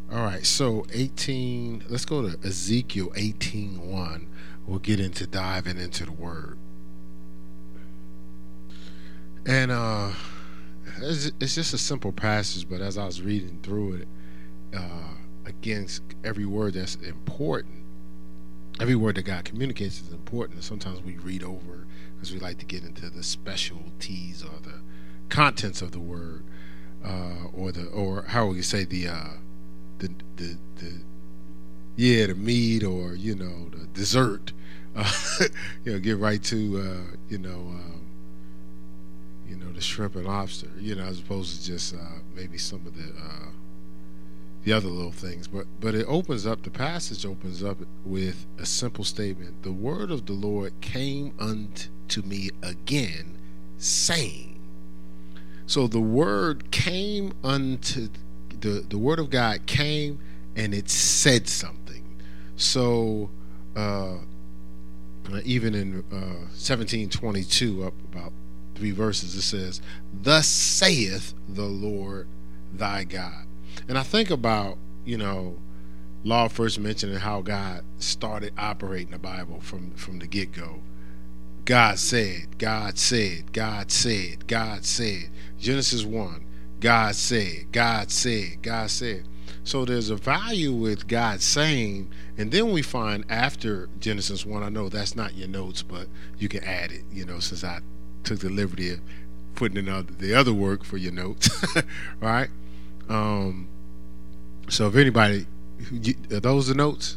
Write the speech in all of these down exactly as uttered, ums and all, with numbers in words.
All right, so eighteen, let's go to Ezekiel eighteen one. We'll get into diving into the word. And uh it's, it's just a simple passage, but as I was reading through it, uh against every word that's important, every word that God communicates is important. And sometimes we read over because we like to get into the specialties or the contents of the word, uh, or the or how would you say the uh, the the the yeah the meat, or you know, the dessert. Uh, you know, get right to uh, you know um, you know the shrimp and lobster. You know, as opposed to just uh, maybe some of the uh, the other little things. But but it opens up, the passage opens up with a simple statement: the word of the Lord came unto me again, saying. So the word came unto the the word of God came, and it said something. So uh, even in uh, seventeen twenty-two, up about three verses, it says, "Thus saith the Lord thy God." And I think about, you know, Law first mentioning how God started operating the Bible from from the get go. God said, God said, God said, God said. Genesis one, God said, God said, God said. So there's a value with God saying, and then we find after Genesis one, I know that's not your notes, but you can add it, you know, since I took the liberty of putting in other, the other work for your notes, right? Um, so if anybody, are those the notes?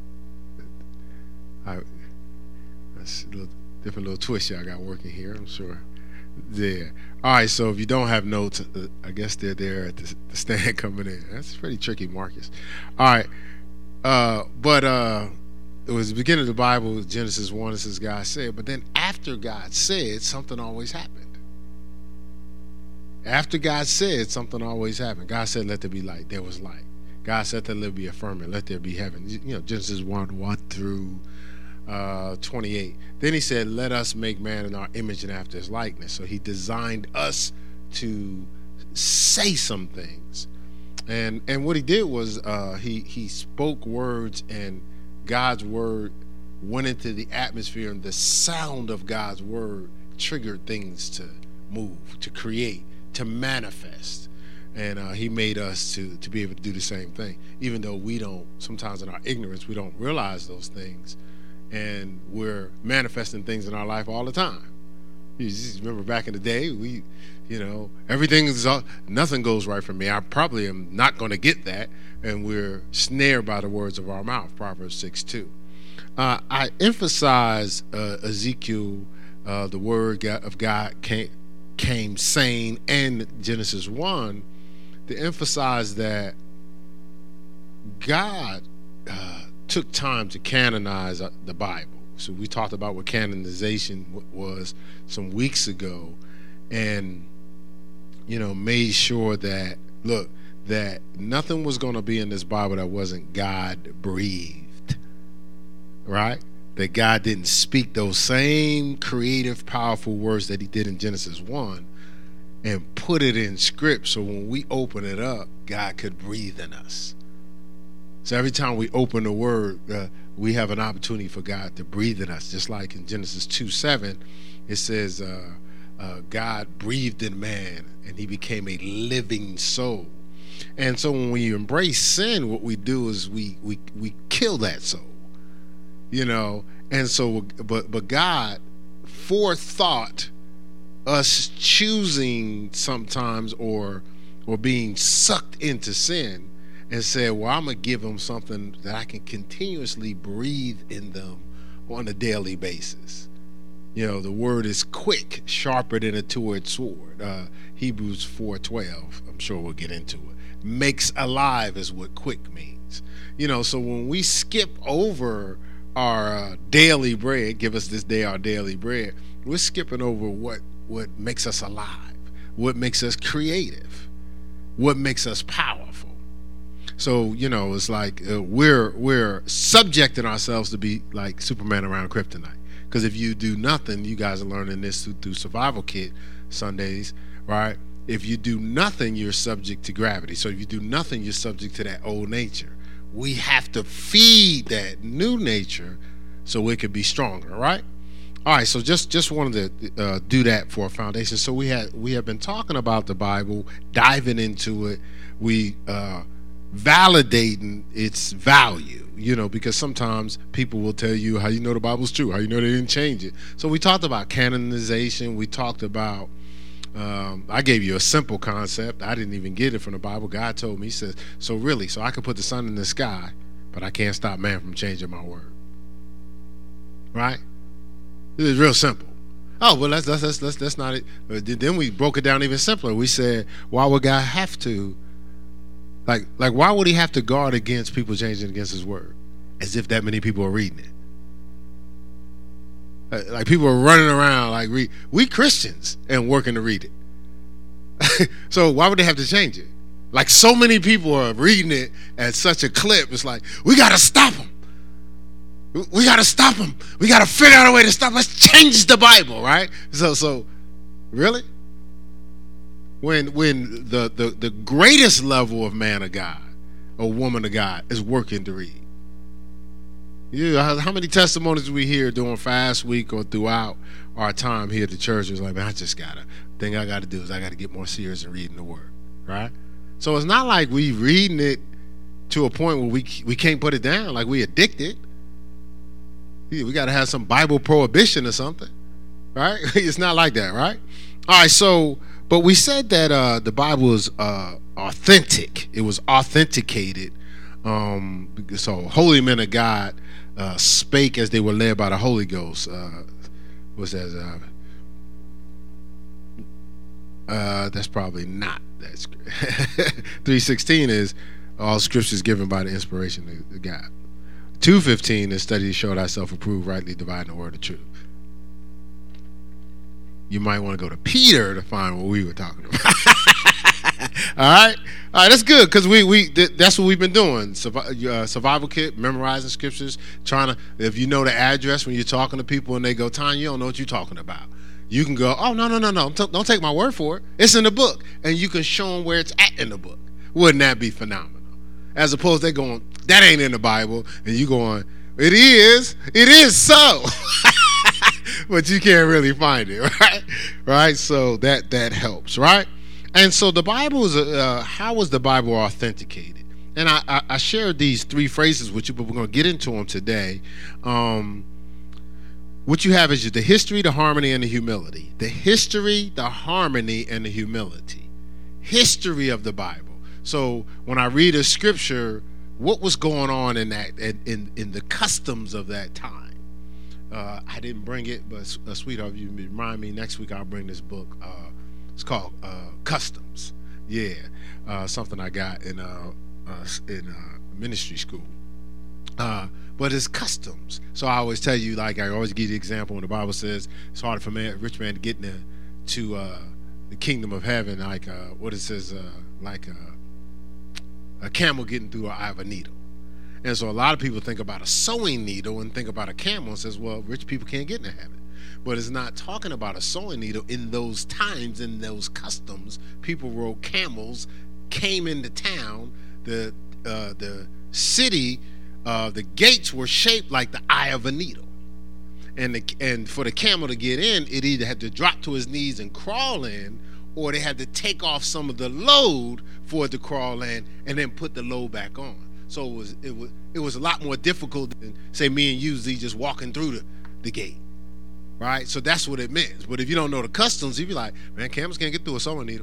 I, that's a little different little twist y'all got working here, I'm sure. There. All right, so if you don't have notes, uh, I guess they're there at the, the stand coming in. That's pretty tricky, Marcus. All right, uh, but uh, it was the beginning of the Bible, Genesis one, it says God said, but then after God said, something always happened. After God said, something always happened. God said, let there be light. There was light. God said, let there be a firmament. Let there be heaven. You know, Genesis one, one through uh, twenty-eight. Then he said, let us make man in our image and after his likeness. So he designed us to say some things. And and what he did was uh, he, he spoke words, and God's word went into the atmosphere, and the sound of God's word triggered things to move, to create, to manifest. And uh, he made us to to be able to do the same thing, even though we don't, sometimes in our ignorance, we don't realize those things, and we're manifesting things in our life all the time. You just remember back in the day, we, you know, everything is, all, nothing goes right for me. I probably am not going to get that, and we're snared by the words of our mouth, Proverbs six two. Uh, I emphasize uh, Ezekiel, uh, the word of God came, came saying, and Genesis one, to emphasize that God uh, took time to canonize the Bible. So we talked about what canonization was some weeks ago, and you know, made sure that, look, that nothing was going to be in this Bible that wasn't God breathed, right? That God didn't speak those same creative, powerful words that he did in Genesis one and put it in script, so when we open it up, God could breathe in us. So every time we open the word, uh, we have an opportunity for God to breathe in us. Just like in Genesis two seven, it says uh, uh, God breathed in man and he became a living soul. And so when we embrace sin, what we do is we we we kill that soul, you know. And so, but but God forethought us choosing sometimes, or or being sucked into sin, and said, well, I'm going to give them something that I can continuously breathe in them on a daily basis. You know, the word is quick, sharper than a two-edged sword. Uh, Hebrews four twelve, I'm sure we'll get into it. Makes alive is what quick means. You know, so when we skip over our uh, daily bread, give us this day our daily bread, we're skipping over what, what makes us alive, what makes us creative, what makes us powerful. So, you know, it's like uh, we're we're subjecting ourselves to be like Superman around kryptonite. Because if you do nothing, you guys are learning this through, through Survival Kit Sundays, right? If you do nothing, you're subject to gravity. So if you do nothing, you're subject to that old nature. We have to feed that new nature so it could be stronger, right? All right, so just just wanted to uh, do that for a foundation. So we had we have been talking about the Bible, diving into it. We uh, validating its value, you know, because sometimes people will tell you how you know the Bible's true, how you know they didn't change it. So we talked about canonization. We talked about, um, I gave you a simple concept. I didn't even get it from the Bible. God told me, he says, so really, so I can put the sun in the sky, but I can't stop man from changing my word. Right? It is real simple. Oh, well, that's, that's, that's, that's, that's not it. But then we broke it down even simpler. We said, why would God have to Like, like, why would he have to guard against people changing against his word? As if that many people are reading it. Like, people are running around like, we, we Christians and working to read it. So why would they have to change it? Like, so many people are reading it at such a clip. It's like, we got to stop them. We got to stop them. We got to figure out a way to stop. Let's change the Bible, right? So, so, really? When when the, the, the greatest level of man of God or woman of God is working to read. You know, how, how many testimonies do we hear during fast week or throughout our time here at the church? It's like, man, I just gotta, thing I gotta do is I gotta get more serious in reading the word, right? So it's not like we reading it to a point where we we can't put it down, like we addicted. We gotta have some Bible prohibition or something, right? It's not like that, right? All right, so, but we said that uh, the Bible is uh, authentic. It was authenticated. Um, so holy men of God uh, spake as they were led by the Holy Ghost. Uh, what's that? Uh, uh, that's probably not. That's three sixteen is all scriptures given by the inspiration of God. two fifteen is study to show thyself approved, rightly dividing the word of truth. You might want to go to Peter to find what we were talking about. All right, all right, that's good because we we that's what we've been doing. Survi- uh, survival kit, memorizing scriptures, trying to. If you know the address when you're talking to people and they go, "Tanya, you don't know what you're talking about," you can go, "Oh no, no, no, no! Don't take my word for it. It's in the book," and you can show them where it's at in the book. Wouldn't that be phenomenal? As opposed to they going, "That ain't in the Bible," and you going, "It is. It is so." But you can't really find it, right? Right? So that that helps, right? And so the Bible is, uh, how was the Bible authenticated? And I, I, I shared these three phrases with you, but we're going to get into them today. Um, what you have is the history, the harmony, and the humility. The history, the harmony, and the humility. History of the Bible. So when I read a scripture, what was going on in that, in, in, in the customs of that time? Uh, I didn't bring it, but uh, sweetheart, you remind me next week I'll bring this book. Uh, it's called uh, Customs. Yeah, uh, something I got in uh, uh, in uh, ministry school. Uh, but it's customs. So I always tell you, like I always give you the example when the Bible says it's hard for man, rich man to get into to uh, the kingdom of heaven. Like uh, what it says, uh, like a, a camel getting through the eye of a needle. And so a lot of people think about a sewing needle and think about a camel and says, well, rich people can't get into heaven. But it's not talking about a sewing needle. In those times, in those customs, people rode camels, came into town. The uh, the city, uh, the gates were shaped like the eye of a needle. And the, and for the camel to get in, it either had to drop to his knees and crawl in, or they had to take off some of the load for it to crawl in and then put the load back on. So it was it was it was a lot more difficult than say me and you Z just walking through the, the gate, right? So that's what it meant. But if you don't know the customs, you'd be like, man, camels can't get through a sewing needle.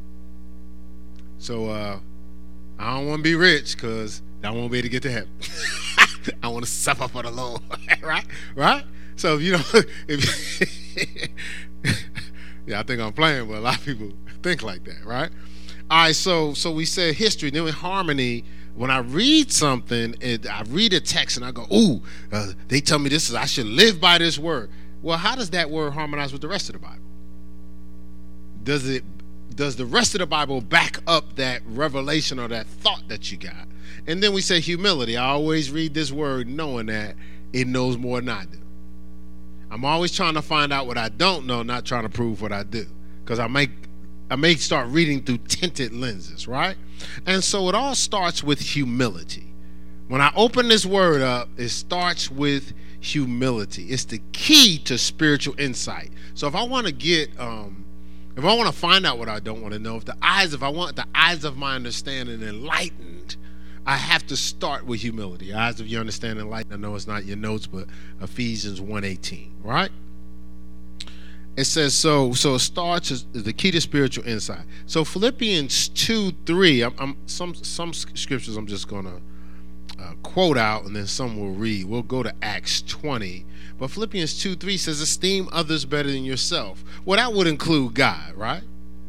So uh, I don't want to be rich because I won't be able to get to heaven. I want to suffer for the Lord, right? Right? So if you don't, if yeah, I think I'm playing, but a lot of people think like that, right? All right, so so we said history, then with harmony. When I read something, it, I read a text and I go, ooh, uh, they tell me this is, I should live by this word. Well, how does that word harmonize with the rest of the Bible? Does it, does the rest of the Bible back up that revelation or that thought that you got? And then we say humility. I always read this word knowing that it knows more than I do. I'm always trying to find out what I don't know, not trying to prove what I do. Because I make I may start reading through tinted lenses, right? And so it all starts with humility. When I open this word up, it starts with humility. It's the key to spiritual insight. So if I want to get, um, if I want to find out what I don't want to know, if the eyes, if I want the eyes of my understanding enlightened, I have to start with humility. Eyes of your understanding enlightened. I know it's not your notes, but Ephesians one eighteen, right? It says so. So it starts as the key to spiritual insight. So Philippians two three. I'm, I'm some some scriptures I'm just gonna uh, quote out, and then some we'll read. We'll go to Acts twenty. But Philippians two three says, "Esteem others better than yourself." Well, that would include God, right?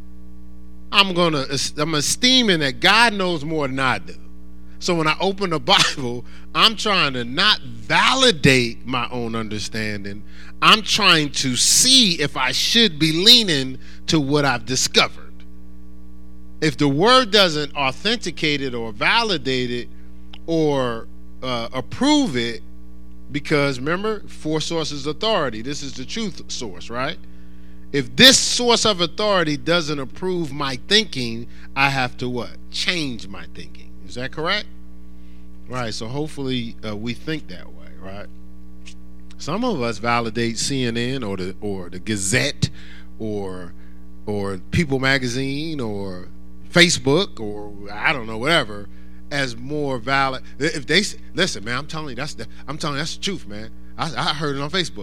I'm gonna I'm esteeming that God knows more than I do. So when I open the Bible, I'm trying to not validate my own understanding. I'm trying to see if I should be leaning to what I've discovered. If the word doesn't authenticate it or validate it or uh, approve it, because remember, four sources authority. This is the truth source, right? If this source of authority doesn't approve my thinking, I have to what? Change my thinking. Is that correct? Right, so hopefully uh, we think that way, right? Some of us validate C N N or the or the Gazette or or People Magazine or Facebook or I don't know, whatever, as more valid. If they listen, man, I'm telling you that's the I'm telling you that's the truth, man. I, I heard it on Facebook.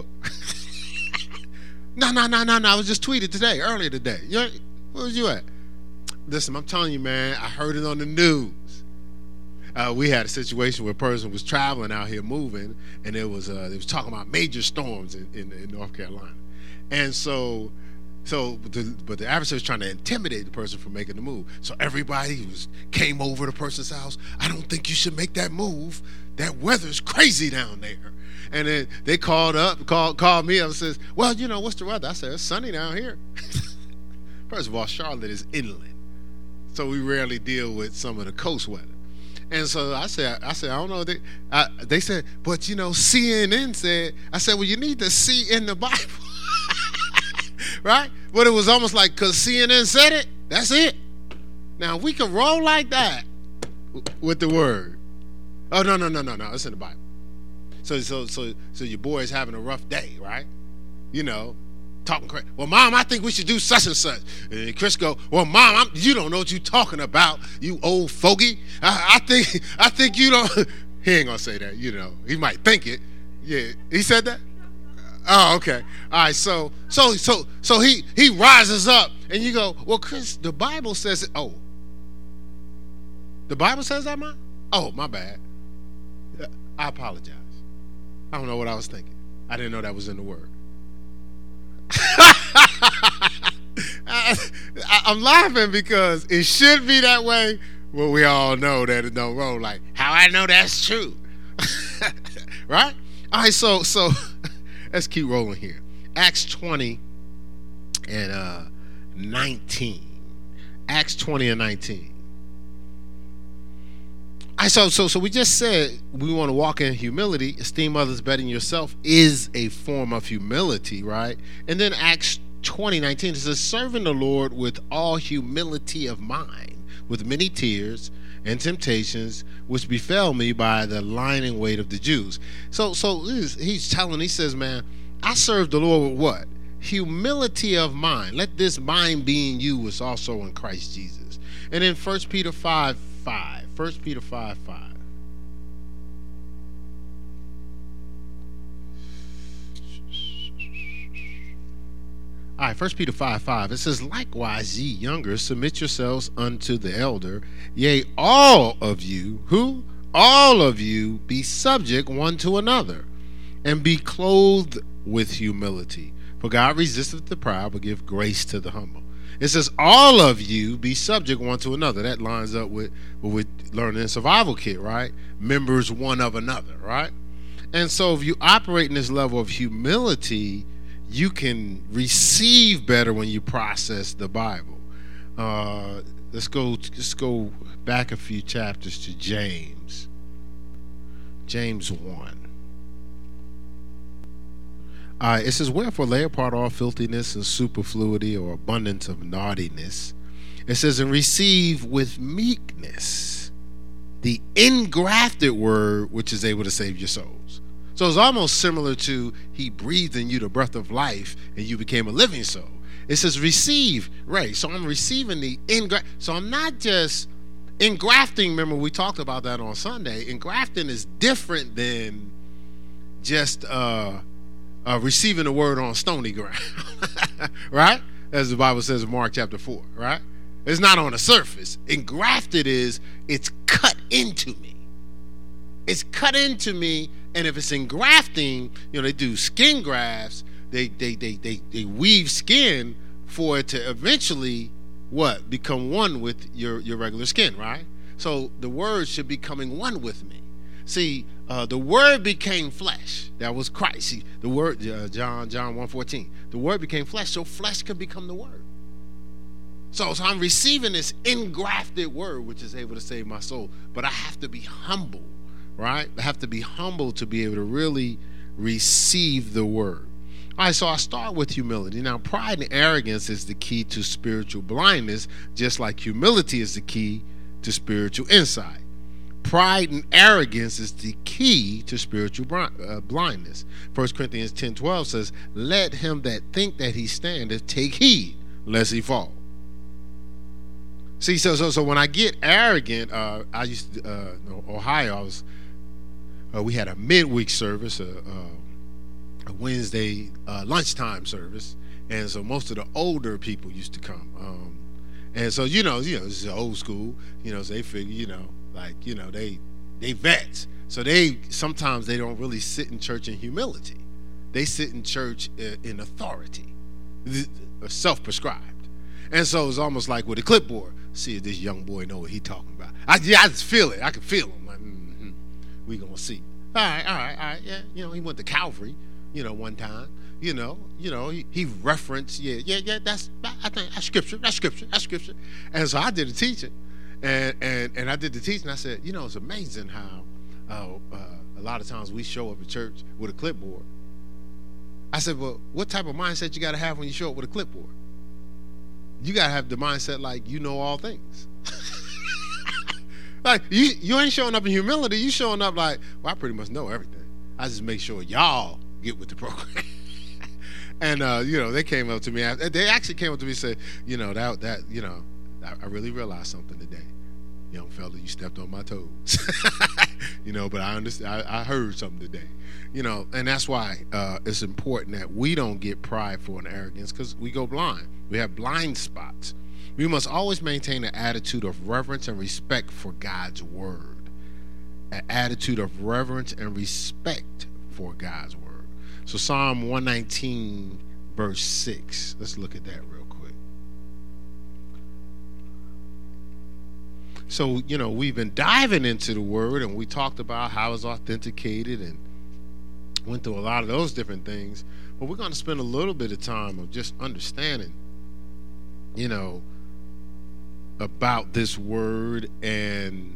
no, no, no, no, no. I was just tweeted today, earlier today. You know, where was you at? Listen, I'm telling you, man. I heard it on the news. Uh, we had a situation where a person was traveling out here moving, and it was uh, they was talking about major storms in, in, in North Carolina, and so so but the, but the adversary was trying to intimidate the person from making the move. So everybody was came over to the person's house. I don't think you should make that move. That weather's crazy down there. And then they called up, called called me up and says, well, you know, what's the weather? I said, it's sunny down here. First of all, Charlotte is inland, so we rarely deal with some of the coast weather. And so I said, I said, I don't know. They, I, they said, but you know, C N N said. I said, well, you need to see in the Bible, right? But it was almost like because C N N said it, that's it. Now we can roll like that with the word. Oh no, no, no, no, no. It's in the Bible. So, so, so, so your boy is having a rough day, right? You know. Talking crazy. Well, Mom, I think we should do such and such. And Chris go, well, Mom, I'm, you don't know what you're talking about, you old fogey. I, I think, I think you don't. He ain't gonna say that, you know. He might think it. Yeah, he said that. Oh, okay. All right. So, so, so, so he he rises up, and you go, well, Chris, the Bible says it. Oh, the Bible says that, Mom? Oh, my bad. I apologize. I don't know what I was thinking. I didn't know that was in the Word. I, I'm laughing because it should be that way. Well, we all know that it don't roll. Like, how I know that's true, right? All right, so so let's keep rolling here. Acts twenty and uh, nineteen. Acts twenty and nineteen. I so so so we just said we want to walk in humility. Esteem others better than yourself is a form of humility, right? And then Acts twenty nineteen says, serving the Lord with all humility of mind, with many tears and temptations, which befell me by the lying in wait of the Jews. So so he's telling, he says, man, I serve the Lord with what? Humility of mind. Let this mind be in you was also in Christ Jesus. And then First Peter five five. First Peter five five. All right, First Peter five five. It says, likewise, ye younger, submit yourselves unto the elder. Yea, all of you, who? All of you be subject one to another, and be clothed with humility. For God resisteth the proud, but give grace to the humble. It says, all of you be subject one to another. That lines up with what we learned in Survival Kit, right? Members one of another, right? And so if you operate in this level of humility, you can receive better when you process the Bible. Uh, let's go, let's go back a few chapters to James. James one. Uh, it says, wherefore lay apart all filthiness and superfluity or abundance of naughtiness. It says, and receive with meekness the engrafted word which is able to save your souls. So it's almost similar to he breathed in you the breath of life and you became a living soul. It says receive, right? So I'm receiving the engraft. So I'm not just engrafting. Remember, we talked about that on Sunday. Engrafting is different than just uh, uh, receiving the word on stony ground, right? As the Bible says in Mark chapter four, right? It's not on the surface. Engrafted is it's cut into me. It's cut into me, and if it's engrafting, you know, they do skin grafts. They they they they they weave skin for it to eventually what become one with your your regular skin, right? So the word should be coming one with me. See, uh, the word became flesh. That was Christ. See, the word uh, John John one fourteen. The word became flesh, so flesh can become the word. So, so I'm receiving this engrafted word, which is able to save my soul. But I have to be humble, right? I have to be humble to be able to really receive the word. All right, so I start with humility. Now, pride and arrogance is the key to spiritual blindness, just like humility is the key to spiritual insight. Pride and arrogance is the key to spiritual blindness. First Corinthians ten twelve says, let him that think that he standeth take heed, lest he fall. See, so so so when I get arrogant, uh, I used to, uh, no, Ohio, I was, uh, we had a midweek service, uh, uh, a Wednesday uh, lunchtime service, and so most of the older people used to come, um, and so you know, you know, this is old school, you know, so they figure, you know, like you know, they they vets, so they sometimes they don't really sit in church in humility, they sit in church in, in authority, self-prescribed, and so it's almost like with a clipboard. See if this young boy know what he talking about. I, yeah, I just feel it. I can feel him. Like, mm-hmm. We gonna see. All right, all right, all right. Yeah, you know, he went to Calvary, you know, one time. You know, you know, he, he referenced, yeah, yeah, yeah. That's I think that's scripture. That's scripture. That's scripture. And so I did the teaching, and and and I did the teaching. I said, you know, it's amazing how uh, uh, a lot of times we show up at church with a clipboard. I said, well, what type of mindset you got to have when you show up with a clipboard? You gotta have the mindset like you know all things. Like you, you ain't showing up in humility. You showing up like, well, I pretty much know everything. I just make sure y'all get with the program. And uh, you know, they came up to me. They actually came up to me and said, you know, that that you know, I, I really realized something today, young fella. You stepped on my toes. You know, but I understand. I, I heard something today. You know, and that's why uh, it's important that we don't get prideful and arrogance because we go blind. We have blind spots. We must always maintain an attitude of reverence and respect for God's word. An attitude of reverence and respect for God's word. So Psalm one nineteen, verse six. Let's look at that real quick. So, you know, we've been diving into the word and we talked about how it's authenticated and went through a lot of those different things. But we're going to spend a little bit of time of just understanding, you know, about this word and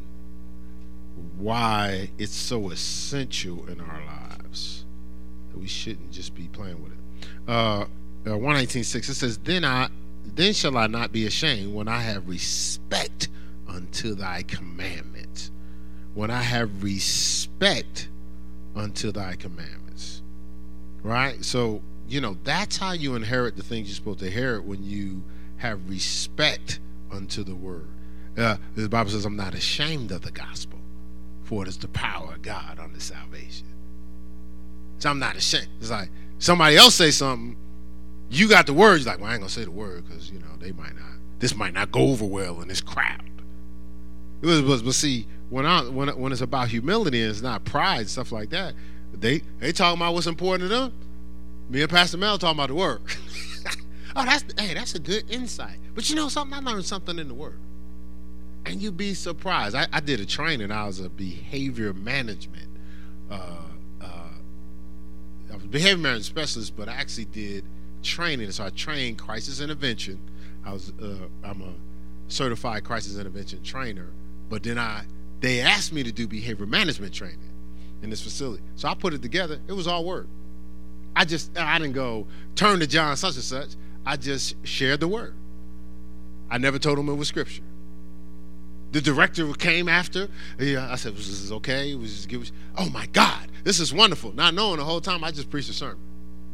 why it's so essential in our lives that we shouldn't just be playing with it. Uh, uh, one nineteen six, it says, then I, then shall I not be ashamed when I have respect unto thy commandments. When I have respect unto thy commandments. Right? So, you know, that's how you inherit the things you're supposed to inherit when you have respect unto the word. Uh, the Bible says, I'm not ashamed of the gospel, for it is the power of God unto salvation. So I'm not ashamed. It's like somebody else say something, you got the words, like, well, I ain't gonna say the word because, you know, they might not, this might not go over well in this crowd. It was, was, but see, when I when when it's about humility and it's not pride, stuff like that, they they talking about what's important to them. Me and Pastor Mel talking about the word. Oh, that's hey, that's a good insight. But you know something, I learned something in the word, and you'd be surprised. I, I did a training. I was a behavior management, uh, uh, I was a behavior management specialist, but I actually did training. So I trained crisis intervention. I was uh, I'm a certified crisis intervention trainer. But then I, they asked me to do behavior management training in this facility. So I put it together. It was all word. I just, I didn't go turn to John such and such. I just shared the word. I never told him it was scripture. The director came after. Yeah, I said, "Was this okay? Was this give?" Oh my God, this is wonderful. Not knowing the whole time I just preached a sermon.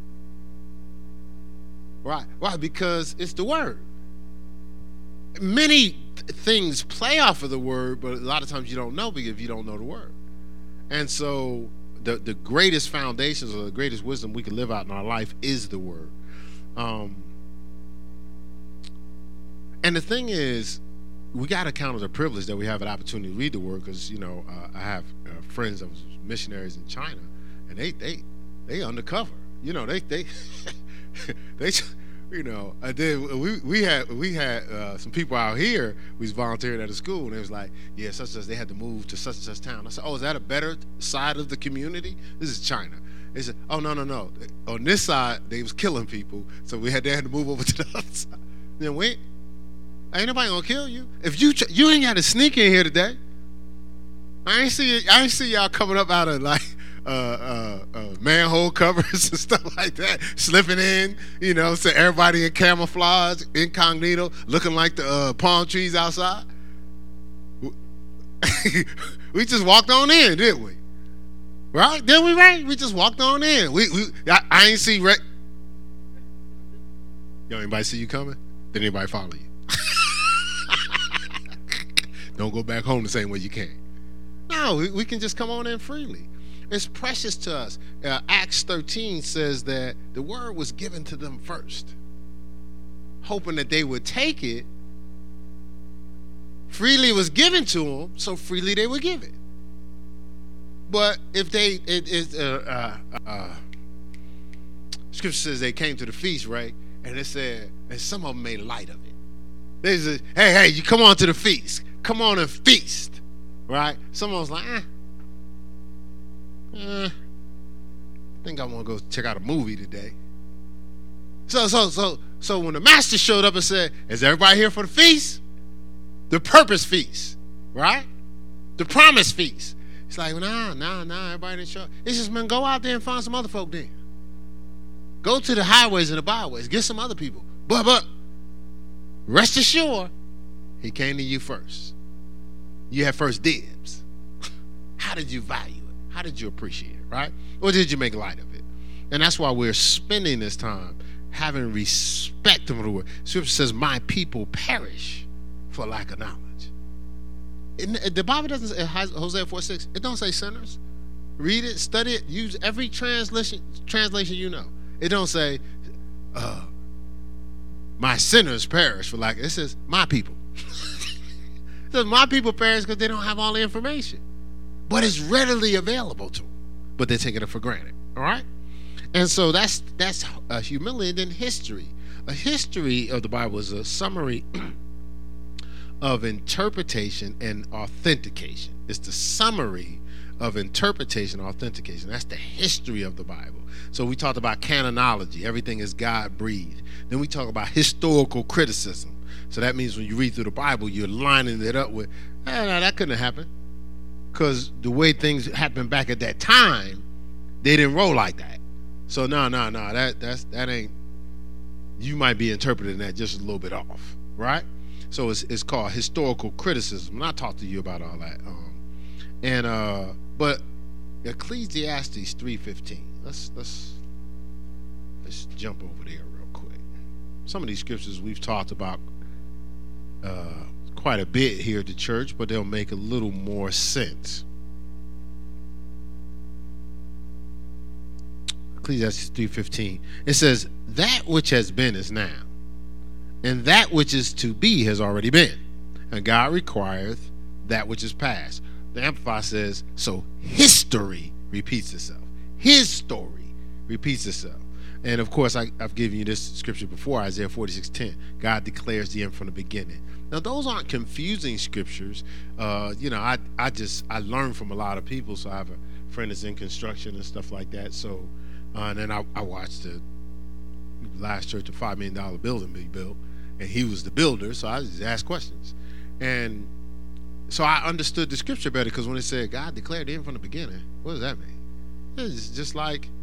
Why? Why? Because it's the word. Many th- things play off of the word, but a lot of times you don't know because you don't know the word. And so the the greatest foundations or the greatest wisdom we can live out in our life is the word. Um, and the thing is, we got to count it a privilege that we have an opportunity to read the word, because, you know, uh, I have uh, friends that was missionaries in China, and they they they undercover. You know, they they they you know. I did. We we had we had uh, some people out here. We was volunteering at a school, and it was like, yeah, such and such. They had to move to such and such town. I said, oh, is that a better side of the community? This is China. They said, oh no no no. On this side, they was killing people, so we had they had to move over to the other side. Then wait. Ain't nobody gonna kill you. If you you ain't got to sneak in here today. I ain't see I ain't see y'all coming up out of like uh, uh, uh, manhole covers and stuff like that, slipping in. You know, so everybody in camouflage, incognito, looking like the uh, palm trees outside. We just walked on in, didn't we? Right? Didn't we? Right? We just walked on in. We, we I, I ain't see. Re- Yo, anybody see you coming? Did anybody follow you? Don't go back home the same way you came. No, we, we can just come on in freely. It's precious to us. Uh, Acts thirteen says that the word was given to them first, hoping that they would take it. Freely was given to them, so freely they would give it. But if they, it is, uh, uh, uh, Scripture says they came to the feast, right? And it said, and some of them made light of it. They said, hey, hey, you come on to the feast. Come on and feast, right? Someone was like, eh, eh, I think I want to go check out a movie today. So, so, so, so when the master showed up and said, is everybody here for the feast? The purpose feast, right? The promise feast. It's like, nah, nah, nah, everybody didn't show up. It's just, man, go out there and find some other folk then. Go to the highways and the byways. Get some other people. But, but, rest assured, he came to you first. You had first dibs. How did you value it? How did you appreciate it, right? Or did you make light of it? And that's why we're spending this time having respect for the word. Scripture says, my people perish for lack of knowledge. It, the Bible doesn't say, Hosea four six, it don't say sinners. Read it, study it, use every translation translation you know. It don't say, uh, my sinners perish for lack. It says, my people. It says, my people perish because they don't have all the information. But it's readily available to them. But they're taking it for granted. All right? And so that's that's a humility in history. A history of the Bible is a summary of interpretation and authentication. It's the summary of interpretation and authentication. That's the history of the Bible. So we talked about canonology. Everything is God-breathed. Then we talk about historical criticism. So that means when you read through the Bible, you're lining it up with, eh, no, that couldn't have happened. Because the way things happened back at that time, they didn't roll like that. So no, no, no, that that's that ain't. You might be interpreting that just a little bit off, right? So it's it's called historical criticism. And I talked to you about all that. Um, and uh, but Ecclesiastes three fifteen. Let's let's let's jump over there real quick. Some of these scriptures we've talked about uh, quite a bit here at the church, but they'll make a little more sense. Ecclesiastes three fifteen. It says, that which has been is now, and that which is to be has already been, and God requireth that which is past. The Amplified says, so history repeats itself. His story repeats itself. And of course, I, I've given you this scripture before, Isaiah forty-six ten. God declares the end from the beginning. Now, those aren't confusing scriptures. Uh, you know, I I just I learn from a lot of people. So I have a friend that's in construction and stuff like that. So, uh, and then I, I watched the last church, a five million dollar building be built, and he was the builder. So I just asked questions, and so I understood the scripture better, because when it said God declared the end from the beginning, what does that mean? It's just like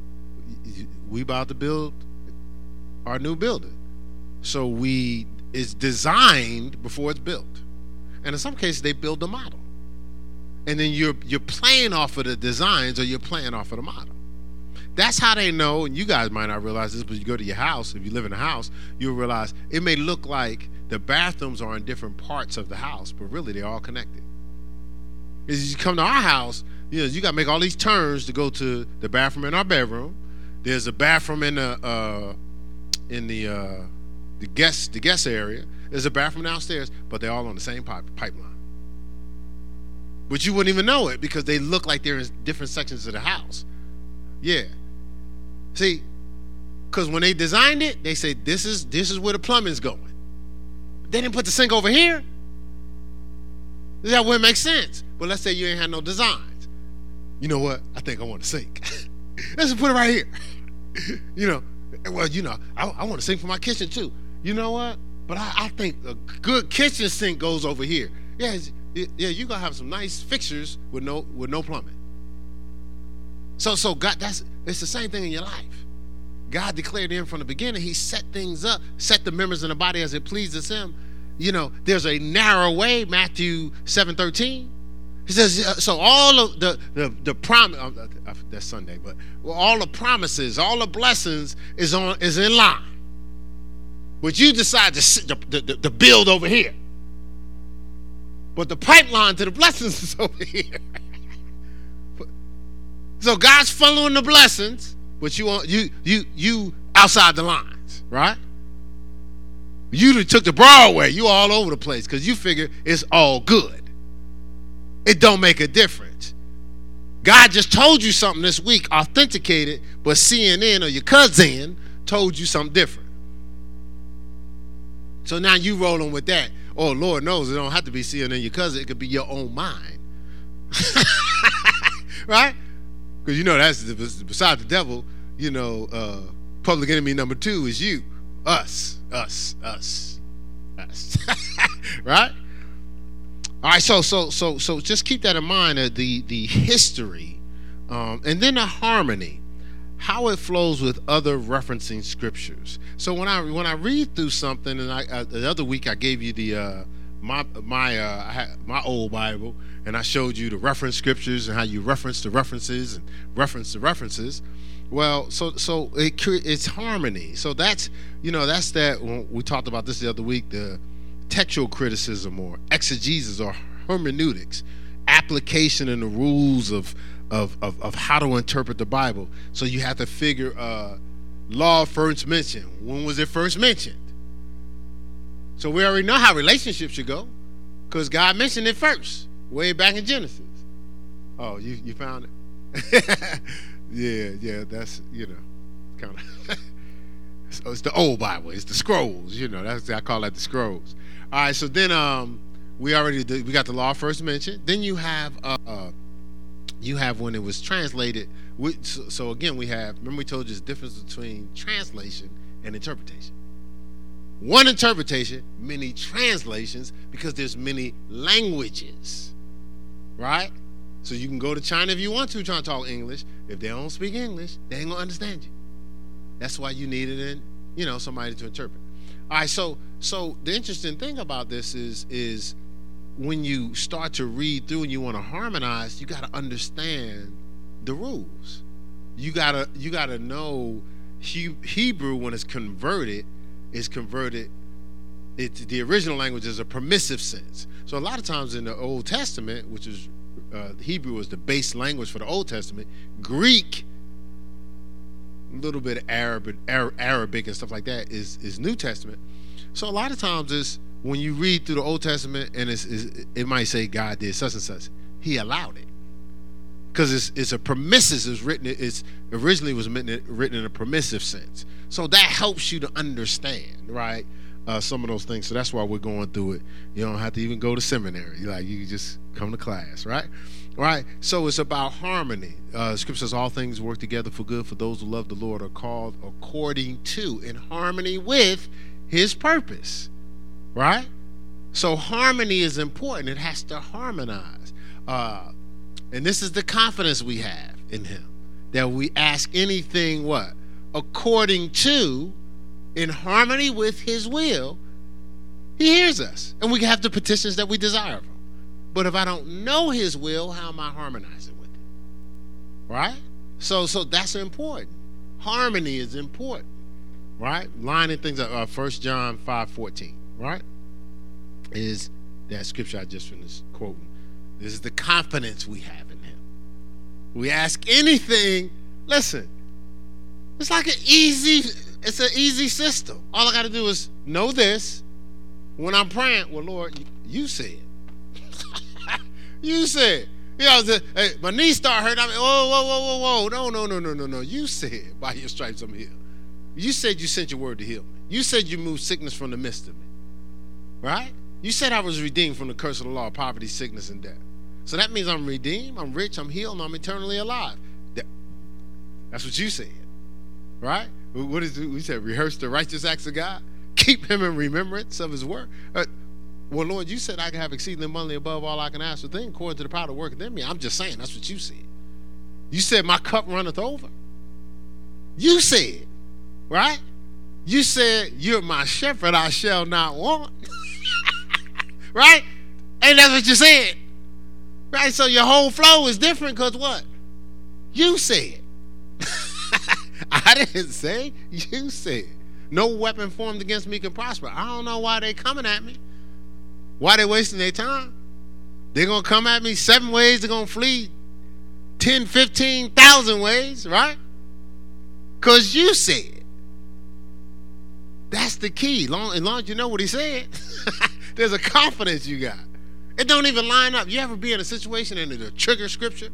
we about to build our new building. So we it's designed before it's built. And in some cases, they build the model. And then you're you're playing off of the designs, or you're playing off of the model. That's how they know, and you guys might not realize this, but you go to your house, if you live in a house, you'll realize it may look like the bathrooms are in different parts of the house, but really they're all connected. As you come to our house, you know, you got to make all these turns to go to the bathroom in our bedroom. There's a bathroom in the uh, in the uh, the guest the guest area. There's a bathroom downstairs, but they're all on the same pipe, pipeline. But you wouldn't even know it because they look like they're in different sections of the house. Yeah. See, because when they designed it, they say this is this is where the plumbing's going. They didn't put the sink over here. That wouldn't make sense. But let's say you ain't had no designs. You know what? I think I want a sink. Let's just put it right here. You know, well, you know, I, I want a sink for my kitchen too. You know what? But I, I think a good kitchen sink goes over here. Yeah, yeah, you're gonna have some nice fixtures with no with no plumbing. So, so God, that's it's the same thing in your life. God declared in from the beginning. He set things up, set the members in the body as it pleases Him. You know, there's a narrow way. Matthew seven thirteen. He says, so all of the the the promise. That's Sunday, but all the promises, all the blessings is on is in line. But you decide to sit, to, to, to build over here. But the pipeline to the blessings is over here. So God's funneling the blessings, but you you you you outside the lines, right? You took the broad way. You all over the place because you figure it's all good. It don't make a difference. God just told you something this week, authenticated, but C N N or your cousin told you something different. So now you rolling with that. Oh, Lord knows it don't have to be C N N, your cousin. It could be your own mind. Right? Because you know that's beside the devil, you know, uh, public enemy number two is you. Us. Us. Us. Us. Right? All right, so so so so just keep that in mind, uh, the the history, um, and then the harmony, how it flows with other referencing scriptures. So when I when I read through something, and I uh, the other week I gave you the uh, my my uh, I had my old Bible, and I showed you the reference scriptures and how you reference the references and reference the references. Well, so so it it's harmony. So that's you know that's that we talked about this the other week, the textual criticism or exegesis or hermeneutics, application and the rules of of of, of how to interpret the Bible. So you have to figure uh, law first mentioned. When was it first mentioned? So we already know how relationships should go, because God mentioned it first, way back in Genesis. Oh, you you found it? yeah, yeah. That's you know, kind of. So it's the old Bible. It's the scrolls. You know, that's I call that the scrolls. All right. So then, um, we already did, we got the law first mentioned. Then you have uh, uh you have when it was translated. We, so, so again, we have. Remember, we told you the difference between translation and interpretation. One interpretation, many translations, because there's many languages, right? So you can go to China if you want to, trying to talk English. If they don't speak English, they ain't gonna understand you. That's why you needed, in, you know, somebody to interpret. All right, so so the interesting thing about this is is when you start to read through and you want to harmonize, you got to understand the rules. You gotta you gotta know he, Hebrew when it's converted is converted. It the original language is a permissive sense. So a lot of times in the Old Testament, which is uh, Hebrew was the base language for the Old Testament, Greek, a little bit of Arabic, Arabic and stuff like that is is New Testament. So a lot of times is when you read through the Old Testament and it's, it's, it might say God did such and such, He allowed it because it's it's a permissive. It's written. It's originally was written, written in a permissive sense. So that helps you to understand, right? Uh, some of those things. So that's why we're going through it. You don't have to even go to seminary. You like you can just come to class, right? Right. So it's about harmony. Uh, Scripture says all things work together for good for those who love the Lord, are called according to, in harmony with His purpose, right? So harmony is important. It has to harmonize, uh, and this is the confidence we have in Him. that we ask anything what? According to, in harmony with his will, he hears us. And we have the petitions that we desire of him. But if I don't know his will, how am I harmonizing with it? Right? So so that's important. Harmony is important. Right? Lining things up. Uh, First John five fourteen. Right? Is that scripture I just finished quoting. This is the confidence we have in him. We ask anything. Listen, it's like an easy, it's an easy system. All I got to do is know this. When I'm praying, well, Lord, you said. You said. You know, the, hey, my knees start hurting. I mean, whoa, whoa, whoa, whoa, whoa. No, no, no, no, no, no. You said, by your stripes I'm healed. You said you sent your word to heal me. You said you moved sickness from the midst of me. Right? You said I was redeemed from the curse of the law, poverty, sickness, and death. So that means I'm redeemed, I'm rich, I'm healed, and I'm eternally alive. That, that's what you said. Right? What is it? We said, rehearse the righteous acts of God. Keep him in remembrance of his word. Uh, well, Lord, you said I can have exceeding abundantly above all I can ask or think according to the power that worketh in me. I'm just saying, that's what you said. You said my cup runneth over. You said, right? You said, you're my shepherd, I shall not want. Right? And that's what you said. Right? So your whole flow is different because what? You said. I didn't say, you said. No weapon formed against me can prosper. I don't know why they coming at me. Why they wasting their time? They're going to come at me seven ways. They're going to flee ten, fifteen thousand ways, right? Because you said. That's the key. Long, as long as you know what he said, there's a confidence you got. It don't even line up. You ever be in a situation and it'll trigger scripture?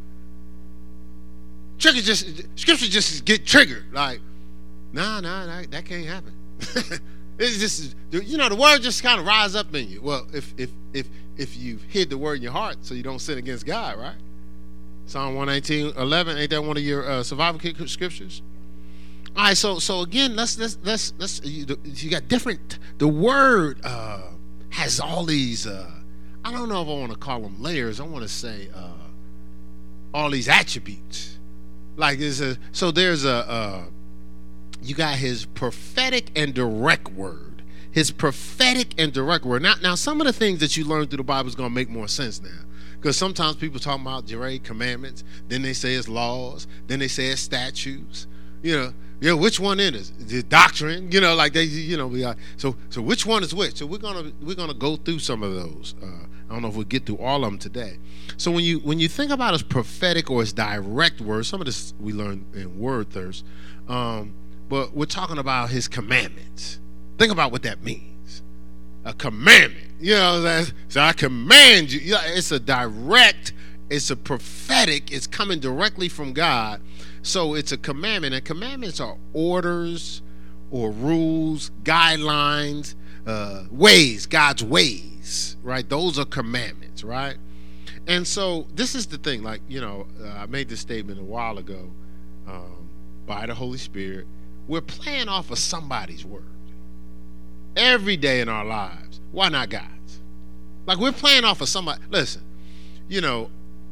Trigger just, scripture just get triggered. Like, nah, nah, that, that can't happen. It's just, you know, the word just kind of rise up in you. Well, if if if if you hid the word in your heart so you don't sin against God, right? Psalm one nineteen, eleven, ain't that one of your uh, survival kit scriptures? All right, so so again, let's let's let's let's you, you got different. The word uh, has all these. Uh, I don't know if I want to call them layers. I want to say uh, all these attributes. Like there's a so there's a. Uh, You got his prophetic and direct word. His prophetic and direct word. Now, now some of the things that you learn through the Bible is going to make more sense now. Because sometimes people talk about Jerry commandments. Then they say it's laws. Then they say it's statutes. You know, yeah, which one it is? The doctrine. You know, like they, you know, we are. So, so which one is which? So we're gonna we're gonna go through some of those. Uh, I don't know if we'll get through all of them today. So when you when you think about his prophetic or his direct word, some of this we learned in Word Thirst. Um, But we're talking about his commandments. Think about what that means. A commandment. You know, so I command you. It's a direct, it's a prophetic, it's coming directly from God. So it's a commandment. And commandments are orders or rules, guidelines, uh, ways, God's ways, right? Those are commandments, right? And so this is the thing. Like, you know, uh, I made this statement a while ago um, by the Holy Spirit. We're playing off of somebody's word every day in our lives. Why not God's? Like we're playing off of somebody. Listen, you know,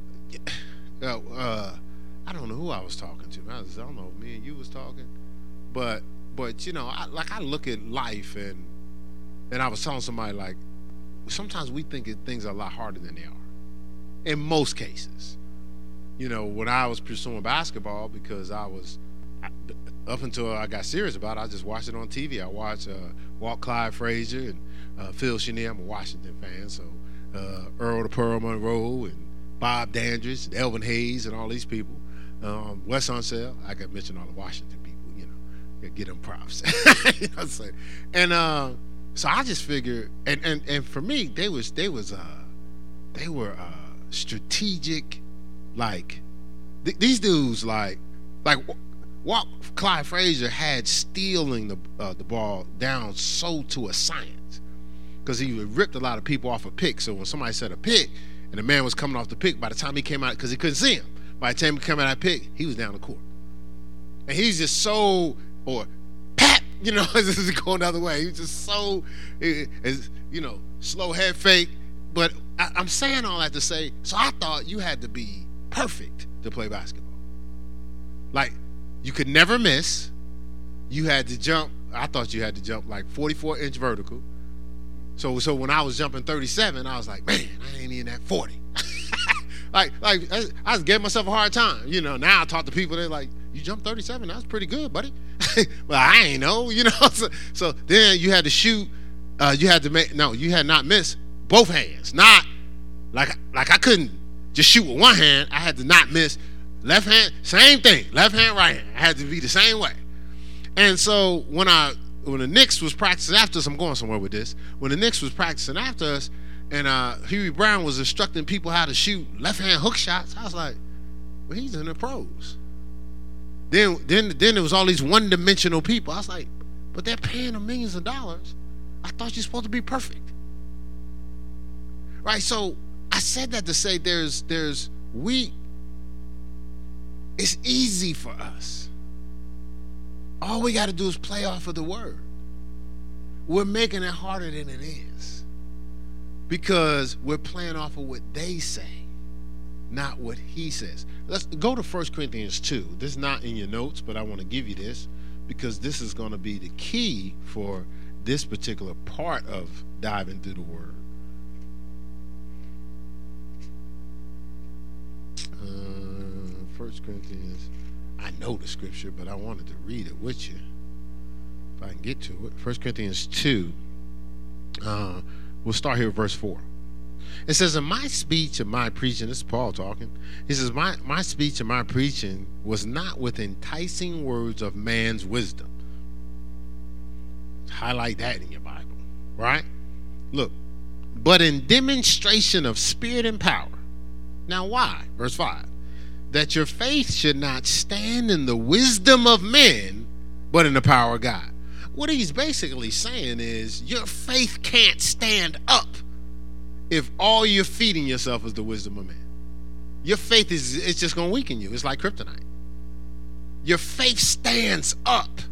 uh, uh, I don't know who I was talking to. I, was, I don't know if me and you was talking, but but you know, I, like I look at life and and I was telling somebody like sometimes we think things are a lot harder than they are. In most cases, you know, when I was pursuing basketball because I was. I, Up until I got serious about it, I just watched it on T V. I watched uh, Walt Clyde Frazier and uh, Phil Chenier. I'm a Washington fan, so uh, Earl the Pearl Monroe and Bob Dandridge, and Elvin Hayes, and all these people. Um, Wes Unseld. I got to mention all the Washington people, you know, get them props. You know what I'm saying? And uh, so I just figured, and, and, and for me, they was they was uh, they were uh, strategic, like th- these dudes, like like. What Clyde Frazier had stealing the uh, the ball down so to a science because he ripped a lot of people off a pick. So when somebody said a pick and the man was coming off the pick, by the time he came out, because he couldn't see him, by the time he came out of that pick, he was down the court. And he's just so, or pap, you know, this is going the other way. He's just so, you know, slow head fake. But I, I'm saying all that to say, so I thought you had to be perfect to play basketball. Like, you could never miss. You had to jump. I thought you had to jump like forty-four inch vertical. So so when I was jumping thirty-seven, I was like, man, I ain't even at forty. like like I, I was giving myself a hard time. You know, now I talk to people, they're like, you jumped thirty-seven? That's pretty good, buddy. Well, I ain't know, you know. So, so then you had to shoot. Uh, you had to make no. You had not miss both hands. Not like like I couldn't just shoot with one hand. I had to not miss left hand. Same thing. Left hand, right hand. I had to be the same way. And so when I when the Knicks was practicing after us, I'm going somewhere with this. When the Knicks was practicing after us, and uh, Huey Brown was instructing people how to shoot left hand hook shots, I was like, well, he's in the pros. Then then then there was all these one dimensional people. I was like, but they're paying them millions of dollars. I thought you're supposed to be perfect. Right? So I said that to say there's there's we it's easy for us. All we got to do is play off of the word. We're making it harder than it is because we're playing off of what they say, not what he says. Let's go to First Corinthians two. This is not in your notes, but I want to give you this because this is going to be the key for this particular part of diving through the word. Uh, First Corinthians. I know the scripture, but I wanted to read it with you if I can get to it. First Corinthians two. Uh, we'll start here with verse four. It says, in my speech and my preaching, this is Paul talking. He says, my, my speech and my preaching was not with enticing words of man's wisdom. Highlight that in your Bible, right? Look, but in demonstration of spirit and power. Now why? Verse five. That your faith should not stand in the wisdom of men, but in the power of God. What he's basically saying is your faith can't stand up if all you're feeding yourself is the wisdom of men. Your faith is it's just going to weaken you. It's like kryptonite. Your faith stands up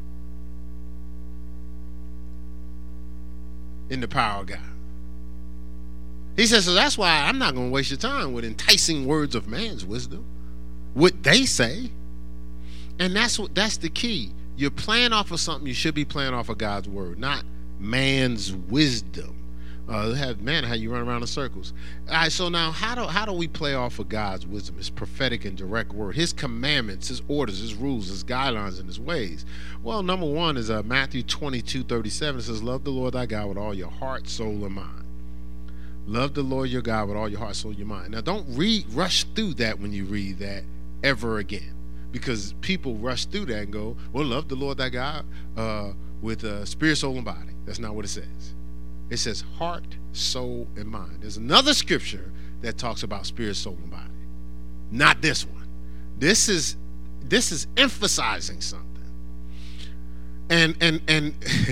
in the power of God. He says, so that's why I'm not going to waste your time with enticing words of man's wisdom. What they say. And that's what that's the key. You're playing off of something you should be playing off of God's word, not man's wisdom. Uh, have man how you run around in circles. All right, so now how do how do we play off of God's wisdom, his prophetic and direct word, his commandments, his orders, his rules, his guidelines, and his ways? Well, number one is uh, Matthew twenty-two thirty-seven. It says, love the Lord thy God with all your heart, soul, and mind. Love the Lord your God with all your heart, soul, your mind. Now don't read rush through that when you read that ever again, because people rush through that and go, well, love the Lord thy God uh, with uh, spirit, soul, and body. That's not what it says. It says heart, soul, and mind. There's another scripture that talks about spirit, soul, and body. Not this one. This is this is emphasizing something. And and and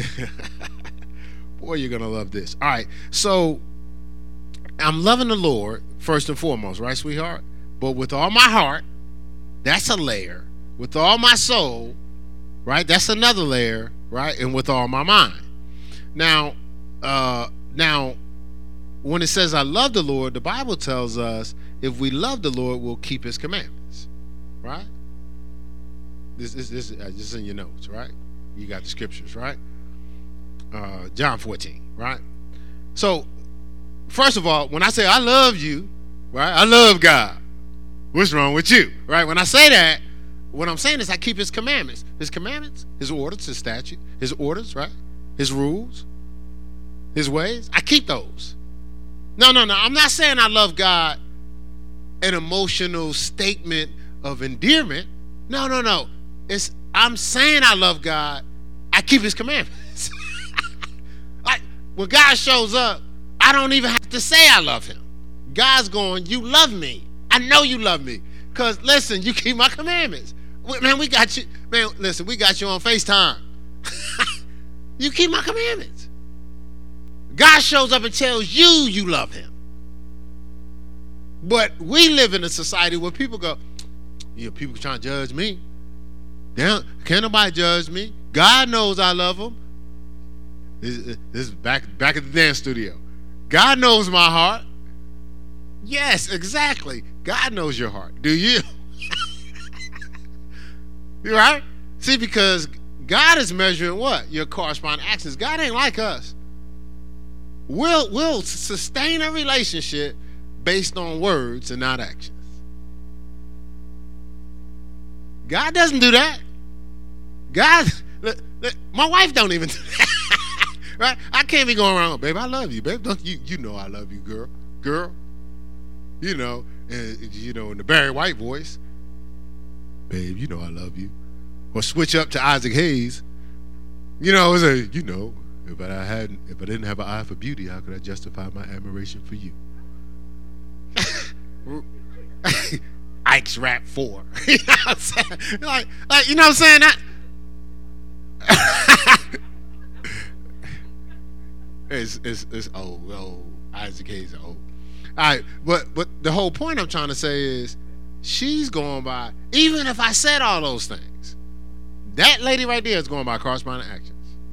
boy, you're gonna love this. All right, so I'm loving the Lord first and foremost, right, sweetheart? But with all my heart, that's a layer. With all my soul, right, that's another layer, right? And with all my mind. Now, uh, now, when it says I love the Lord, the Bible tells us if we love the Lord, we'll keep his commandments, right? This, this, this, uh, this is in your notes, right? You got the scriptures, right? Uh, John fourteen, right? So, first of all, when I say I love you, right, I love God. What's wrong with you, right? When I say that, what I'm saying is I keep his commandments. His commandments, his orders, his statute, his orders, right? His rules, his ways. I keep those. No, no, no. I'm not saying I love God, an emotional statement of endearment. No, no, no. It's I'm saying I love God. I keep his commandments. Like when God shows up, I don't even have to say I love him. God's going, you love me. I know you love me. Because, listen, you keep my commandments. Man, we got you. Man, listen, we got you on FaceTime. You keep my commandments. God shows up and tells you you love him. But we live in a society where people go, yeah, people trying to judge me. Damn, can't nobody judge me. God knows I love him. This, this is back, back at the dance studio. God knows my heart. Yes, exactly. God knows your heart. Do you? You right? See, because God is measuring what? Your corresponding actions. God ain't like us. We'll, we'll sustain a relationship based on words and not actions. God doesn't do that. God, look, look, my wife don't even do that. Right? I can't be going around, babe, I love you, babe. Don't you you know I love you, girl. Girl. You know, and you know, in the Barry White voice, babe, you know I love you. Or switch up to Isaac Hayes. You know, it's a, you know, if I hadn't if I didn't have an eye for beauty, how could I justify my admiration for you? Ike's Rap four. You know what I'm saying? Like, like, you know what I'm saying? That it's, it's, it's old, old. Isaac Hayes is old. All right, but, but the whole point I'm trying to say is she's going by, even if I said all those things, that lady right there is going by corresponding actions.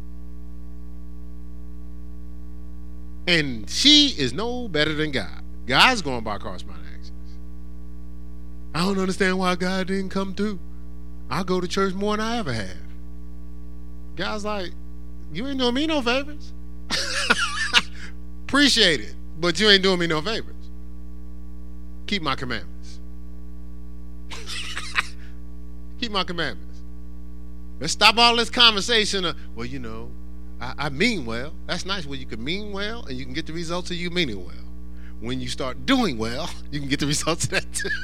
And she is no better than God. God's going by corresponding actions. I don't understand why God didn't come through. I go to church more than I ever have. God's like, you ain't doing me no favors. Appreciate it, but you ain't doing me no favors. Keep my commandments. Keep my commandments. Let's stop all this conversation of, well, you know, I, I mean well. That's nice when you can mean well and you can get the results of you meaning well. When you start doing well, you can get the results of that too.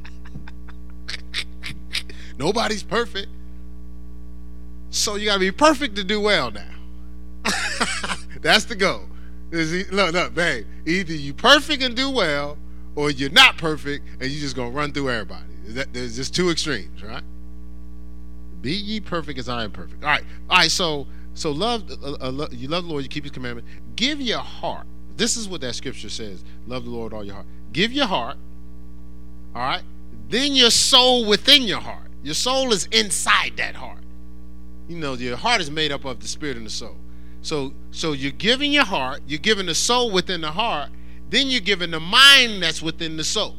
Nobody's perfect. So you got to be perfect to do well now. That's the goal. Look, look, babe. Either you perfect and do well, or you're not perfect and you're just going to run through everybody. There's just two extremes, right? Be ye perfect as I am perfect. All right. All right, so so love, uh, uh, love you love the Lord, you keep his commandment. Give your heart. This is what that scripture says. Love the Lord all your heart. Give your heart. All right? Then your soul within your heart. Your soul is inside that heart. You know, your heart is made up of the spirit and the soul. So, so you're giving your heart, you're giving the soul within the heart, then you're giving the mind that's within the soul.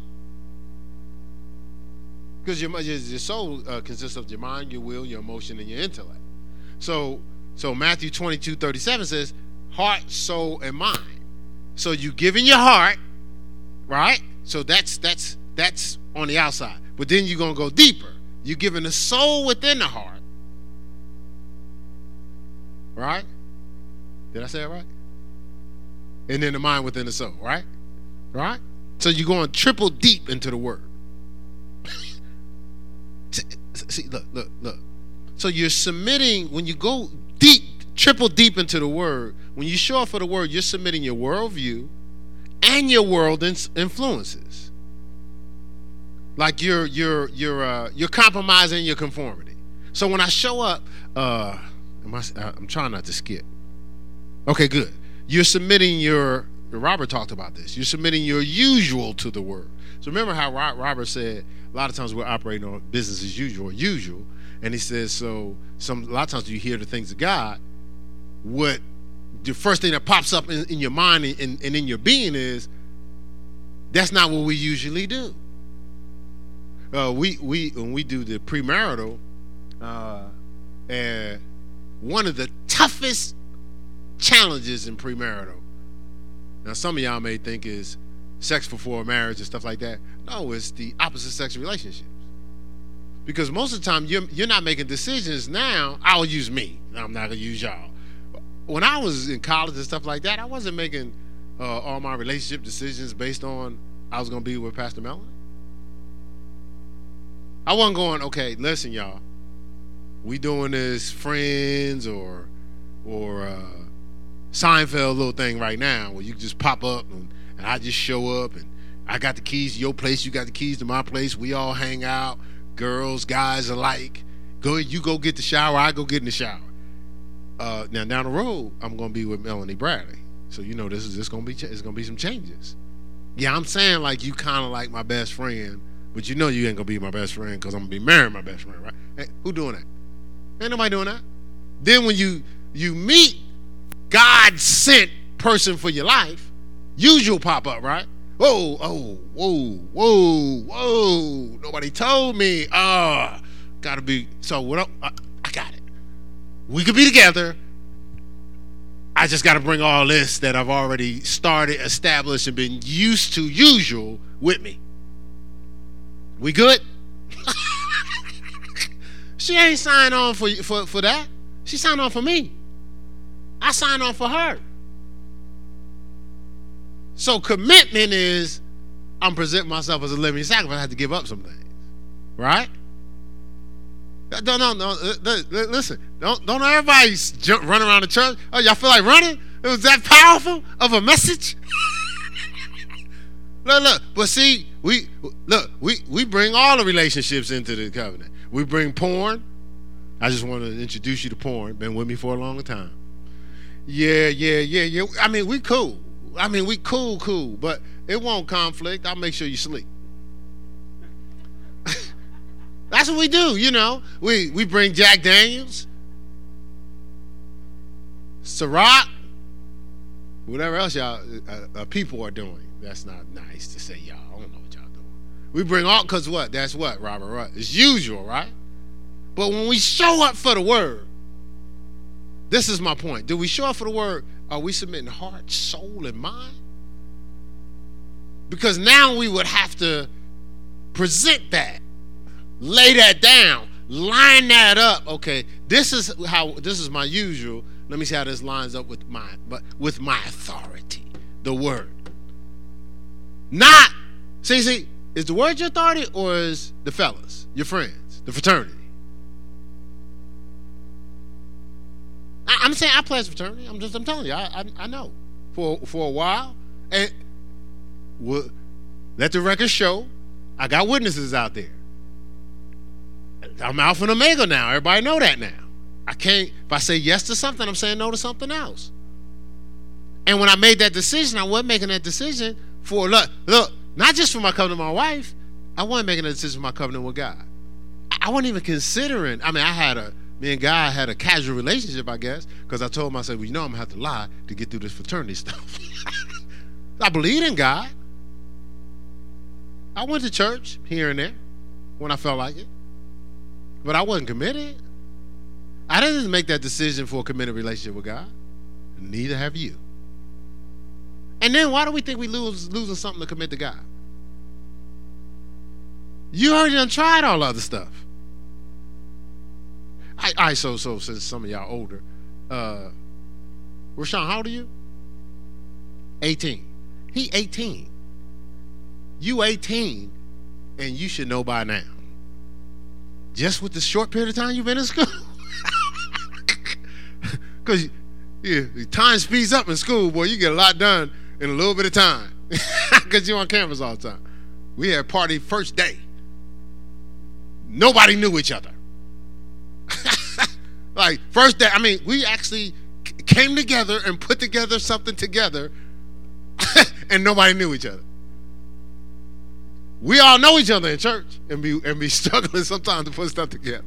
Because your, your, your soul uh, consists of your mind, your will, your emotion, and your intellect. So, so Matthew twenty-two thirty-seven says, heart, soul, and mind. So you're giving your heart, right? So that's that's that's on the outside. But then you're gonna go deeper. You're giving the soul within the heart. Right? Did I say it right? And then the mind within the soul, right? Right? So you're going triple deep into the word. see, see, look, look, look. So you're submitting, when you go deep, triple deep into the word, when you show up for the word, you're submitting your worldview and your world influences. Like you're you're you're uh, you're compromising your conformity. So when I show up, uh, am I, I'm trying not to skip. Okay, good. You're submitting your. Robert talked about this. You're submitting your usual to the word. So remember how Robert said a lot of times we're operating on business as usual, or usual, and he says so. Some a lot of times you hear the things of God. What the first thing that pops up in, in your mind and, and, and in your being is that's not what we usually do. Uh, we we when we do the premarital, uh, and one of the toughest challenges in premarital. Now, some of y'all may think is sex before marriage and stuff like that. No, it's the opposite sex relationships. Because most of the time you're you're not making decisions now. I'll use me. I'm not gonna use y'all. When I was in college and stuff like that, I wasn't making uh, all my relationship decisions based on I was gonna be with Pastor Melvin. I wasn't going, okay, listen, y'all, we doing this Friends or or uh, Seinfeld little thing right now where you just pop up and, and I just show up and I got the keys to your place, you got the keys to my place, we all hang out, girls, guys alike. Go, you go get the shower, I go get in the shower. Uh, now down the road, I'm gonna be with Melanie Bradley, so you know this is just gonna be it's gonna be some changes. Yeah, I'm saying like you kind of like my best friend. But you know you ain't gonna be my best friend because I'm gonna be marrying my best friend, right? Hey, who doing that? Ain't nobody doing that. Then when you you meet God sent person for your life, usual pop up, right? Whoa, oh, whoa, whoa, whoa! Nobody told me. Ah, Got to be. So what? I, I, I got it. We could be together. I just got to bring all this that I've already started, established, and been used to usual with me. We good? She ain't signed on for, for, for that. She signed on for me. I signed on for her. So commitment is I'm presenting myself as a living sacrifice. I have to give up some things. Right? No, no, no. Listen, don't don't everybody jump, run around the church. Oh, y'all feel like running? It was that powerful of a message. Look, look. But see, we look. We we bring all the relationships into the covenant. We bring porn. I just want to introduce you to porn. Been with me for a long time. Yeah, yeah, yeah, yeah. I mean, we cool. I mean, we cool, cool. But it won't conflict. I'll make sure you sleep. That's what we do, you know. We we bring Jack Daniels, Ciroc, whatever else y'all uh, uh, people are doing. That's not nice to say, y'all. I don't know what y'all doing. We bring all, because what? That's what, Robert, right? It's usual, right? But when we show up for the word, this is my point. Do we show up for the word? Are we submitting heart, soul, and mind? Because now we would have to present that. Lay that down. Line that up. Okay, this is how. This is my usual. Let me see how this lines up with my, but with my authority, the word. Not see, see. Is the word your authority, or is the fellas, your friends, the fraternity? I, I'm saying I pledge fraternity. I'm just. I'm telling you. I. I, I know. For for a while, and we'll, let the record show. I got witnesses out there. I'm Alpha and Omega now. Everybody know that now. I can't, if I say yes to something, I'm saying no to something else. And when I made that decision, I wasn't making that decision for, look, look, not just for my covenant with my wife. I wasn't making a decision for my covenant with God. I wasn't even considering, I mean, I had a, me and God had a casual relationship, I guess, because I told him, I said, well, you know, I'm going to have to lie to get through this fraternity stuff. I believed in God. I went to church here and there when I felt like it. But I wasn't committed. I didn't make that decision for a committed relationship with God. Neither have you. And then why do we think we lose losing something to commit to God? You already done tried all other stuff. I, I so so since some of y'all older, uh, Rashawn, how old are you? eighteen. He eighteen. You eighteen, and you should know by now. Just with the short period of time you've been in school. Because yeah, time speeds up in school, boy. You get a lot done in a little bit of time. Because you're on campus all the time. We had party first day. Nobody knew each other. Like, first day, I mean, we actually came together and put together something together, and nobody knew each other. We all know each other in church and be and be struggling sometimes to put stuff together.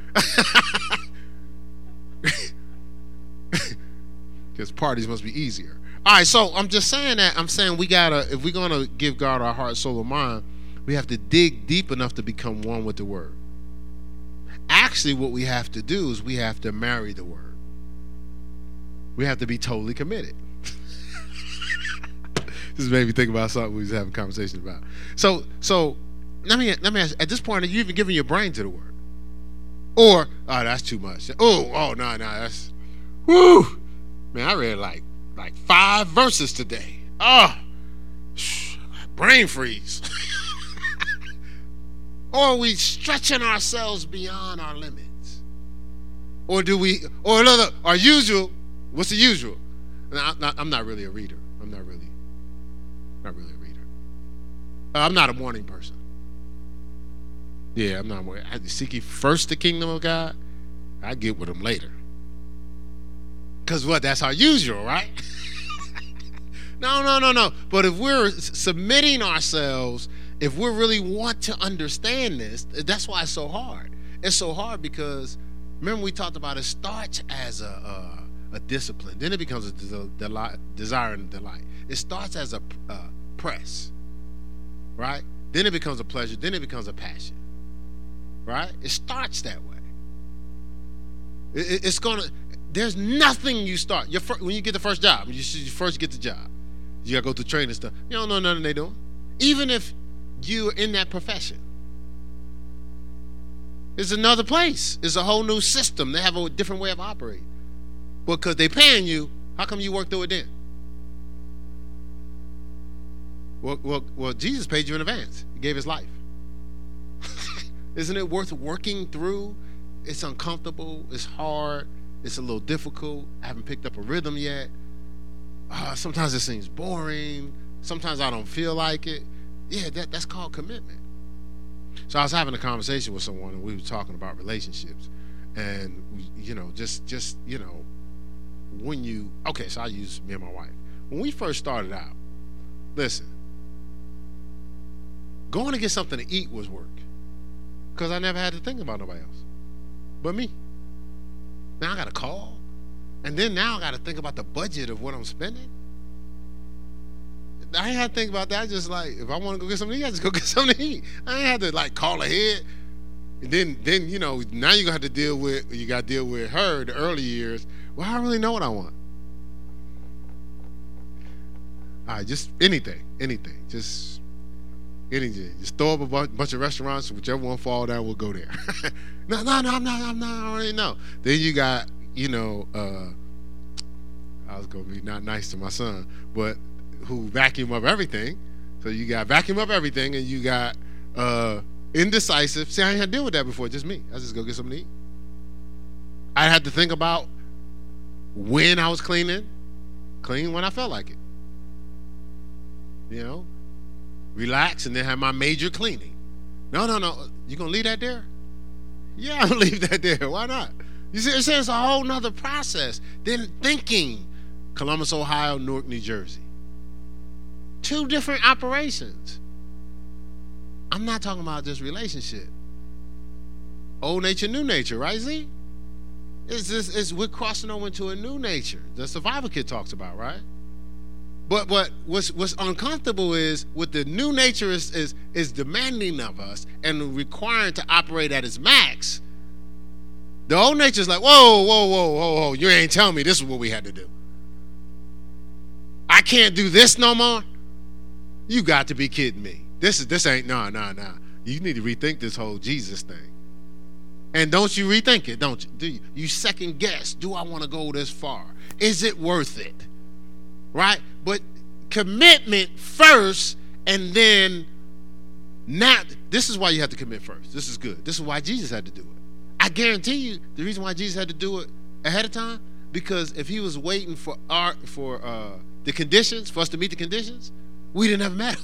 Because parties must be easier. All right, so I'm just saying that. I'm saying we gotta, if we're gonna give God our heart, soul, and mind, we have to dig deep enough to become one with the word. Actually, what we have to do is we have to marry the word. We have to be totally committed. This made me think about something we was having a conversation about. So, so let me let me ask. At this point, are you even giving your brain to the word? Or, oh, that's too much. Oh, oh, no, no, that's, whoo, man. I read like like five verses today. Oh, brain freeze. Or are we stretching ourselves beyond our limits? Or do we? Or another? Our usual. What's the usual? I'm not, I'm not really a reader. I'm not really. Not really a reader. Uh, I'm not a morning person. Yeah, I'm not. I seek ye first the kingdom of God. I get with him later. Cause what? That's our usual, right? no, no, no, no. But if we're submitting ourselves, if we really want to understand this, that's why it's so hard. It's so hard because remember we talked about it starts as a a, a discipline, then it becomes a des- delight, desire and delight. It starts as a uh, press, right? Then it becomes a pleasure. Then it becomes a passion, right? It starts that way. It, it, it's gonna. There's nothing you start. Your fir- when you get the first job, you, should, you first get the job. You gotta go through training stuff. You don't know nothing they doing. Even if you're in that profession, it's another place. It's a whole new system. They have a different way of operating. But because they paying you, how come you work through it then? Well, well, well, Jesus paid you in advance. He gave his life. Isn't it worth working through? It's uncomfortable. It's hard. It's a little difficult. I haven't picked up a rhythm yet. Uh, sometimes it seems boring. Sometimes I don't feel like it. Yeah, that, that's called commitment. So I was having a conversation with someone, and we were talking about relationships. And, we, you know, just, just, you know, when you, okay, so I use me and my wife. When we first started out, listen, going to get something to eat was work. Because I never had to think about nobody else but me. Now I got to call. And then now I got to think about the budget of what I'm spending. I ain't had to think about that. I just like, if I want to go get something to eat, I just go get something to eat. I ain't had to like call ahead. And then, then you know, now you're going to have to deal with, you got to deal with her the early years. Well, I don't really know what I want. All right, just anything, anything. Just anything. Just throw up a bu- bunch of restaurants. Whichever one fall down, we'll go there. no, no, no, I'm not, I'm not, I already know. Then you got, you know, uh, I was going to be not nice to my son, but who vacuum up everything. So you got vacuum up everything, and you got uh, indecisive. See, I ain't had to deal with that before, just me. I just go get something to eat. I had to think about when I was cleaning, clean when I felt like it. You know, relax and then have my major cleaning. No, no, no. You gonna leave that there? Yeah, I'm gonna leave that there. Why not? You see, it's, it's a whole nother process than thinking. Columbus, Ohio, Newark, New Jersey. Two different operations. I'm not talking about this relationship. Old nature, new nature, right, Z? It's just, it's, we're crossing over into a new nature. The Survival Kit talks about, right? But but what's what's uncomfortable is what the new nature is is is demanding of us and requiring to operate at its max. The old nature is like, whoa, whoa, whoa, whoa, whoa, you ain't telling me this is what we had to do. I can't do this no more. You got to be kidding me. This is this ain't no, no, no. You need to rethink this whole Jesus thing. And don't you rethink it, don't you? Do you? You second guess, do I want to go this far? Is it worth it? Right? But commitment first, and then not. This is why you have to commit first. This is good. This is why Jesus had to do it. I guarantee you the reason why Jesus had to do it ahead of time, because if he was waiting for our for uh, the conditions, for us to meet the conditions, we didn't have met him.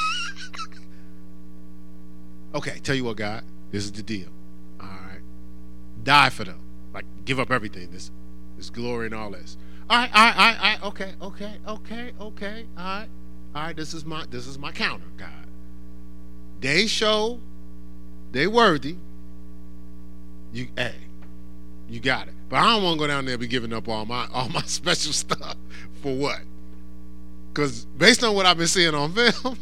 Okay, tell you what, God, this is the deal. All right. Die for them. Like, give up everything. This this glory and all this. All right, all right, all right, all right, okay, okay, okay, okay, all right, all right. This is my this is my counter, God. They show they worthy. You, hey, you got it. But I don't want to go down there and be giving up all my all my special stuff for what? Because based on what I've been seeing on film,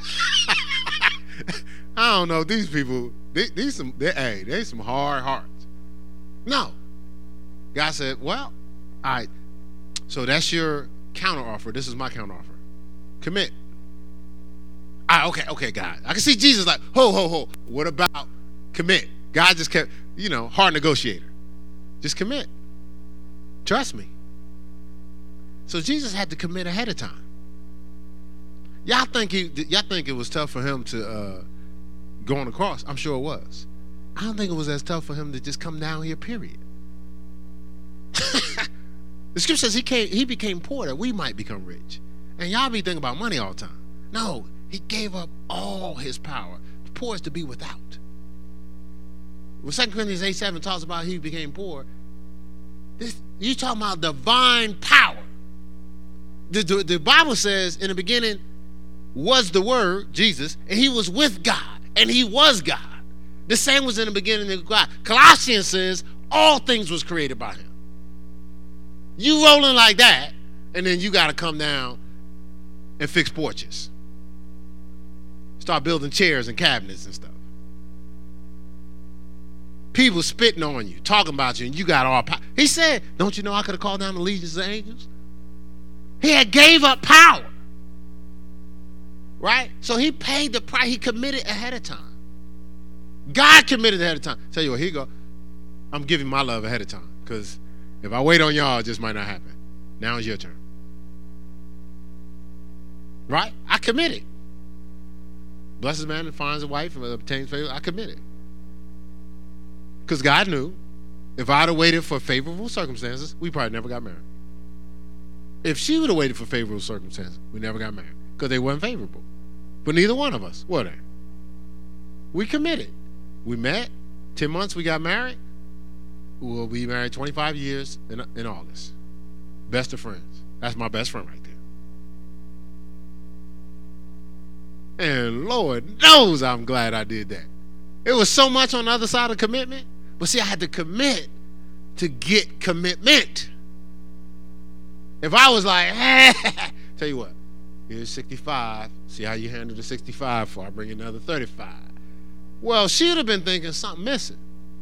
I don't know. These people, they, these some, they, hey, they some hard hearts. No, God said, well, all right. So that's your counter offer. This is my counter offer. Commit. All right, okay, okay, God. I can see Jesus like, ho, ho, ho. What about commit? God just kept, you know, hard negotiator. Just commit. Trust me. So Jesus had to commit ahead of time. Y'all think he, y'all think it was tough for him to uh, go on the cross? I'm sure it was. I don't think it was as tough for him to just come down here, period. The scripture says he came, he became poor that we might become rich. And y'all be thinking about money all the time. No, he gave up all his power. The poor is to be without. When Second Corinthians eight seven talks about he became poor, this, you talking about divine power. The, the, the Bible says in the beginning was the Word, Jesus, and he was with God, and he was God. The same was in the beginning of God. Colossians says all things was created by him. You rolling like that, and then you got to come down and fix porches. Start building chairs and cabinets and stuff. People spitting on you, talking about you, and you got all power. He said, don't you know I could have called down the legions of angels? He had gave up power. Right? So he paid the price. He committed ahead of time. God committed ahead of time. Tell you what, here you go. I'm giving my love ahead of time. Because if I wait on y'all, it just might not happen. Now it's your turn. Right? I committed. Blesses man and finds a wife and obtains favor. I committed. Because God knew if I'd have waited for favorable circumstances, we probably never got married. If she would have waited for favorable circumstances, we never got married. Because they weren't favorable. But neither one of us were they. We committed. We met. Ten months we got married. We'll be married twenty-five years in, in August. Best of friends. That's my best friend right there. And Lord knows I'm glad I did that. It was so much on the other side of commitment. But see, I had to commit to get commitment. If I was like, eh, tell you what, here's sixty-five. See how you handle the sixty-five before I bring another thirty-five. Well, she'd have been thinking something missing.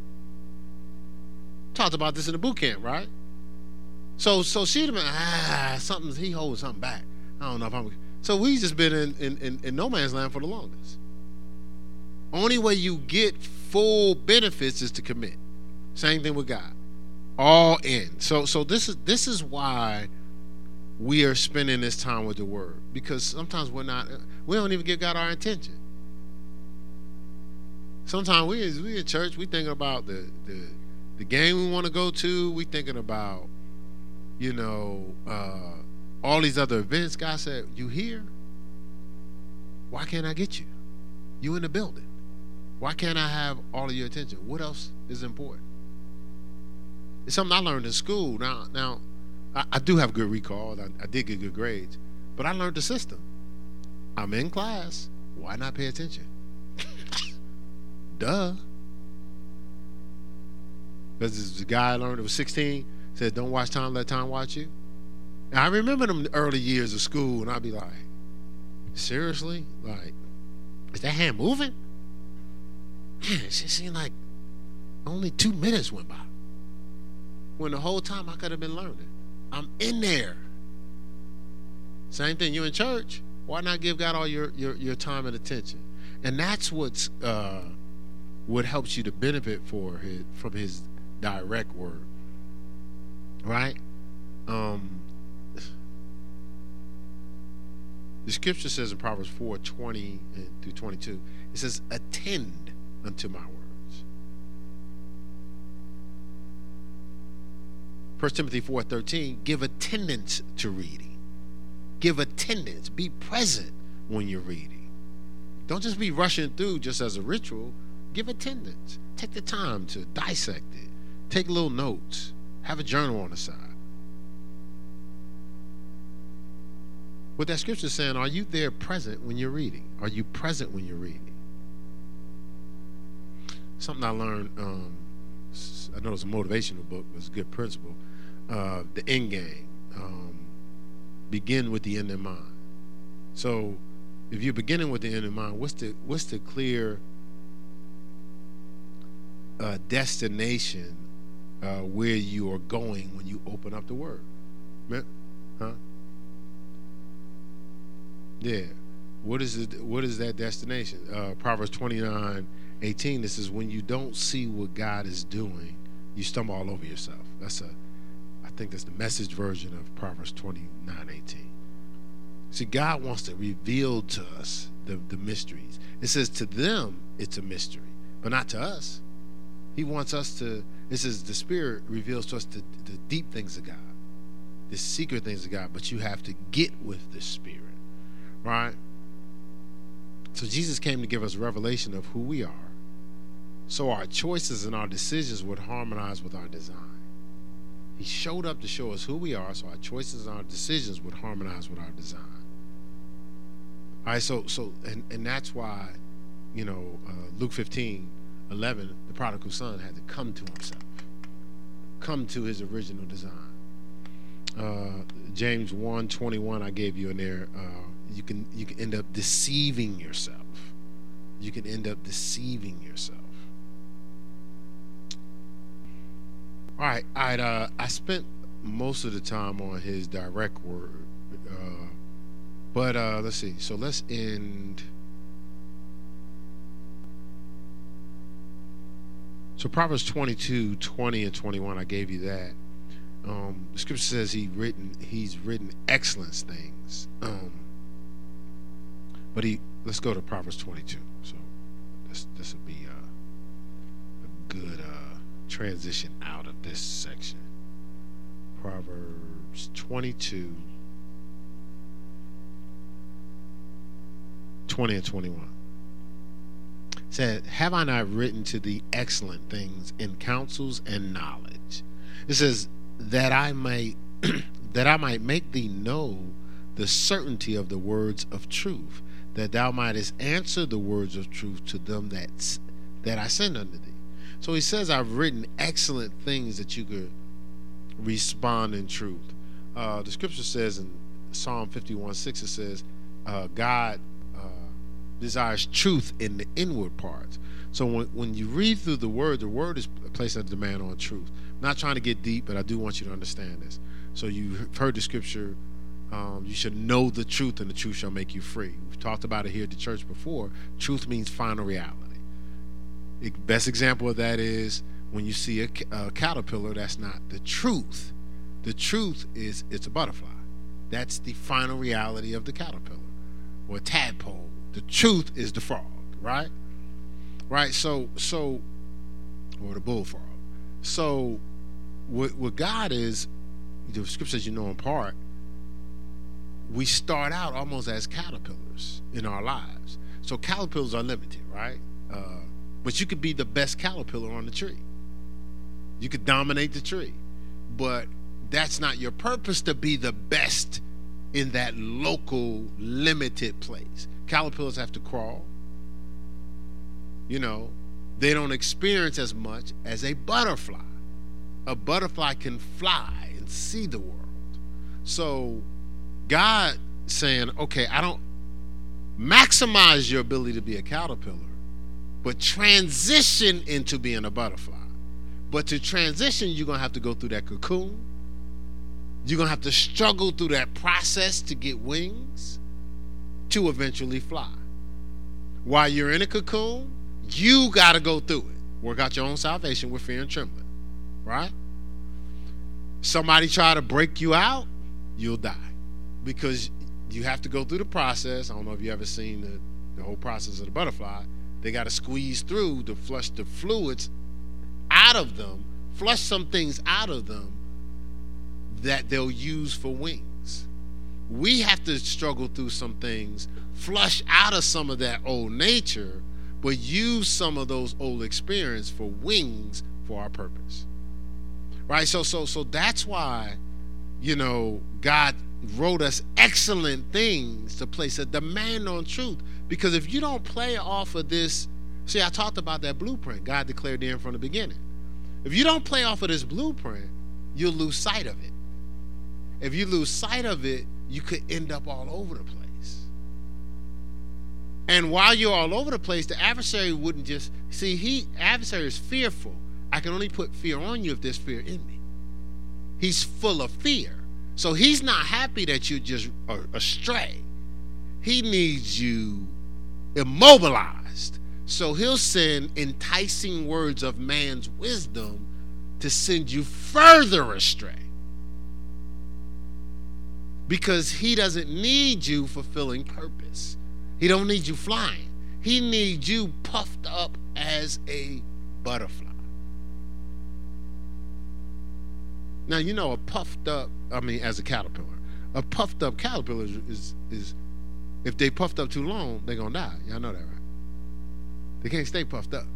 Talked about this in the boot camp, right? So so she'd have been, ah, something, he holds something back. I don't know if I'm. So we just been in, in, in, in no man's land for the longest. Only way you get full benefits is to commit. Same thing with God. All in. So so this is this is why we are spending this time with the Word. Because sometimes we're not, we don't even give God our attention. Sometimes we we in church, we thinking about the the, the game we want to go to. We thinking about, you know, uh, all these other events. God said, you here? Why can't I get you? You in the building. Why can't I have all of your attention? What else is important? It's something I learned in school. Now, now I, I do have good recall. I, I did get good grades. But I learned the system. I'm in class. Why not pay attention? Duh. Because the guy I learned, it was sixteen, said, don't watch time, let time watch you. And I remember them early years of school, and I'd be like, seriously? Like, is that hand moving? Man, it just seemed like only two minutes went by. When the whole time I could have been learning. I'm in there. Same thing, you in church. Why not give God all your, your, your time and attention? And that's what's uh, what helps you to benefit for his, from his direct word. Right? Um, the scripture says in Proverbs four twenty through twenty-two, it says, attend unto my words. First Timothy four thirteen, give attendance to reading. Give attendance. Be present when you're reading. Don't just be rushing through just as a ritual. Give attendance. Take the time to dissect it. Take little notes. Have a journal on the side. What that scripture is saying, are you there present when you're reading? Are you present when you're reading? Something I learned, um, I know it's a motivational book, but it's a good principle. Uh, the end game. Um, begin with the end in mind. So if you're beginning with the end in mind, what's the what's the clear uh, destination uh, where you are going when you open up the word? Huh? Yeah. What is it? What is that destination? Uh, Proverbs twenty-nine eighteen. This is when you don't see what God is doing, you stumble all over yourself. That's a, I think that's the Message version of Proverbs twenty-nine eighteen. See, God wants to reveal to us the, the mysteries. It says to them it's a mystery, but not to us. He wants us to. It says the Spirit reveals to us the, the deep things of God, the secret things of God. But you have to get with the Spirit. Right? So Jesus came to give us revelation of who we are. So our choices and our decisions would harmonize with our design. He showed up to show us who we are, so our choices and our decisions would harmonize with our design. All right, so so and, and that's why, you know, uh, Luke fifteen eleven, the prodigal son had to come to himself, come to his original design. Uh, James one twenty-one, I gave you in there. Uh, you can you can end up deceiving yourself. You can end up deceiving yourself. All right, I uh, I spent most of the time on his direct word, uh, but uh, let's see. So let's end. So Proverbs twenty-two, twenty, and twenty-one. I gave you that. Um, the scripture says he written he's written excellent things. Um, but he let's go to Proverbs twenty-two. So this this will be uh, a good uh, transition out of this section. Proverbs twenty-two, twenty, and twenty-one. Said, have I not written to thee excellent things in counsels and knowledge? It says that I might that I might make thee know the certainty of the words of truth, that thou mightest answer the words of truth to them that that I send unto thee. So he says, I've written excellent things that you could respond in truth. Uh, the scripture says in Psalm fifty-one six, it says, uh, God desires truth in the inward parts. So when, when you read through the word, the word is placing a demand on truth. I'm not trying to get deep, but I do want you to understand this. So you've heard the scripture, um, you should know the truth, and the truth shall make you free. We've talked about it here at the church before. Truth means final reality. The best example of that is when you see a, a caterpillar, that's not the truth. The truth is it's a butterfly. That's the final reality of the caterpillar or tadpole. The truth is the frog, right? Right. So, so, or the bullfrog. So, what, what God is, the scripture says, you know, in part, we start out almost as caterpillars in our lives. So caterpillars are limited, right? Uh, but you could be the best caterpillar on the tree. You could dominate the tree, but that's not your purpose to be the best in that local limited place. Caterpillars have to crawl. You know, they don't experience as much as a butterfly. A butterfly can fly and see the world. So God saying, okay, I don't maximize your ability to be a caterpillar, but transition into being a butterfly. But to transition, you're going to have to go through that cocoon. You're going to have to struggle through that process to get wings to eventually fly. While you're in a cocoon, you got to go through it. Work out your own salvation with fear and trembling, right? Somebody try to break you out, you'll die, because you have to go through the process. I don't know if you ever seen the, the whole process of the butterfly. They got to squeeze through to flush the fluids out of them, flush some things out of them that they'll use for wings. We have to struggle through some things, flush out of some of that old nature, but use some of those old experience for wings for our purpose. Right? So so so that's why, you know, God wrote us excellent things to place a demand on truth. Because if you don't play off of this, see, I talked about that blueprint God declared in from the beginning. If you don't play off of this blueprint, you'll lose sight of it. If you lose sight of it, you could end up all over the place. And while you're all over the place, the adversary wouldn't just, see, he, adversary is fearful. I can only put fear on you if there's fear in me. He's full of fear. So he's not happy that you're just astray. He needs you immobilized. So he'll send enticing words of man's wisdom to send you further astray. Because he doesn't need you fulfilling purpose. He don't need you flying. He needs you puffed up as a butterfly. Now, you know, a puffed up, I mean, as a caterpillar, a puffed up caterpillar is, is, is if they puffed up too long, they're going to die. Y'all know that, right? They can't stay puffed up.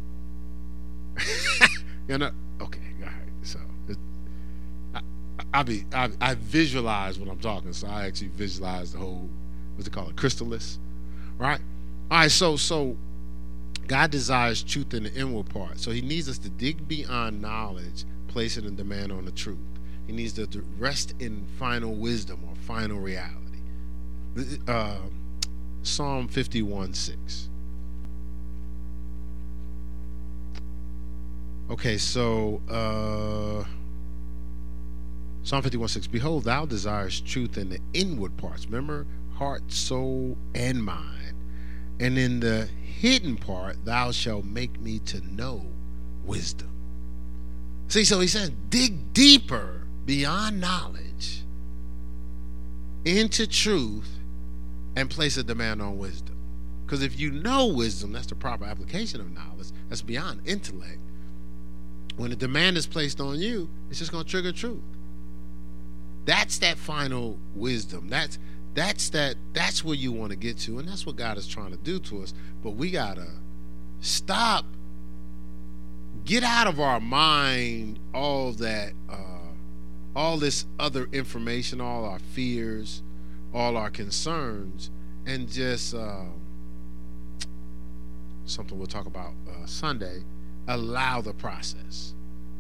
You know? Okay, all right. So, it, I, I, be, I, I visualize when I'm talking, so I actually visualize the whole, what's it called, a chrysalis, right? All right, so, so God desires truth in the inward part. So he needs us to dig beyond knowledge, placing a demand on the truth. He needs to rest in final wisdom or final reality. Uh, Psalm fifty-one six. Okay, so uh Psalm fifty-one six, behold, thou desires truth in the inward parts. Remember, heart, soul, and mind. And in the hidden part, thou shalt make me to know wisdom. See, so he says, dig deeper beyond knowledge into truth and place a demand on wisdom. Because if you know wisdom, that's the proper application of knowledge. That's beyond intellect. When a demand is placed on you, it's just going to trigger truth. That's that final wisdom. That's that's that that's where you want to get to, and that's what God is trying to do to us. But we gotta stop, get out of our mind all that, uh, all this other information, all our fears, all our concerns, and just uh, something we'll talk about uh, Sunday. Allow the process.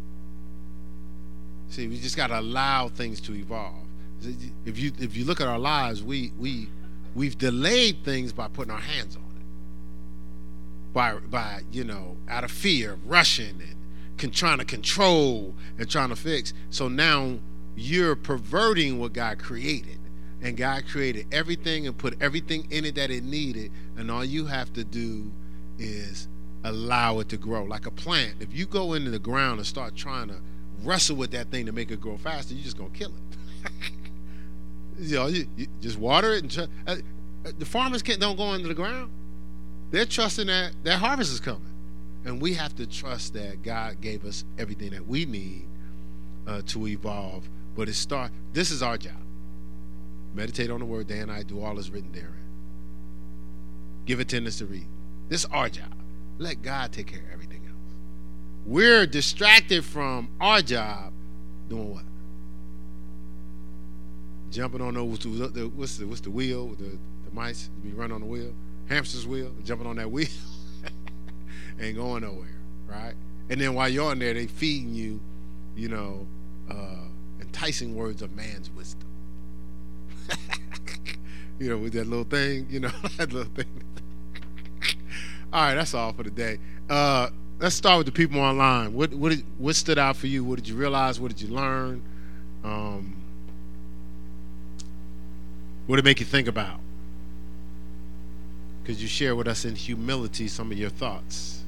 See, we just got to allow things to evolve. If you if you look at our lives, we we we've delayed things by putting our hands on it. By by you know, out of fear, rushing and con- trying to control and trying to fix. So now you're perverting what God created, and God created everything and put everything in it that it needed, and all you have to do is allow it to grow like a plant. If you go into the ground and start trying to wrestle with that thing to make it grow faster, you're just gonna kill it. you know, you, you just water it, and tr- uh, the farmers can't don't go into the ground. They're trusting that that harvest is coming, and we have to trust that God gave us everything that we need uh, to evolve. But it start. This is our job. Meditate on the Word day and night. Do all that's written therein. Give attendance to read. This is our job. Let God take care of everything else. We're distracted from our job doing what? Jumping on those, what's the, what's the wheel? The, the mice, we run on the wheel. Hamster's wheel, jumping on that wheel. Ain't going nowhere, right? And then while you're on there, they feeding you, you know, uh, enticing words of man's wisdom. You know, with that little thing, you know, that little thing. All right, that's all for today. Uh, let's start with the people online. What what did, what stood out for you? What did you realize? What did you learn? Um, what did it make you think about? Could you share with us in humility some of your thoughts?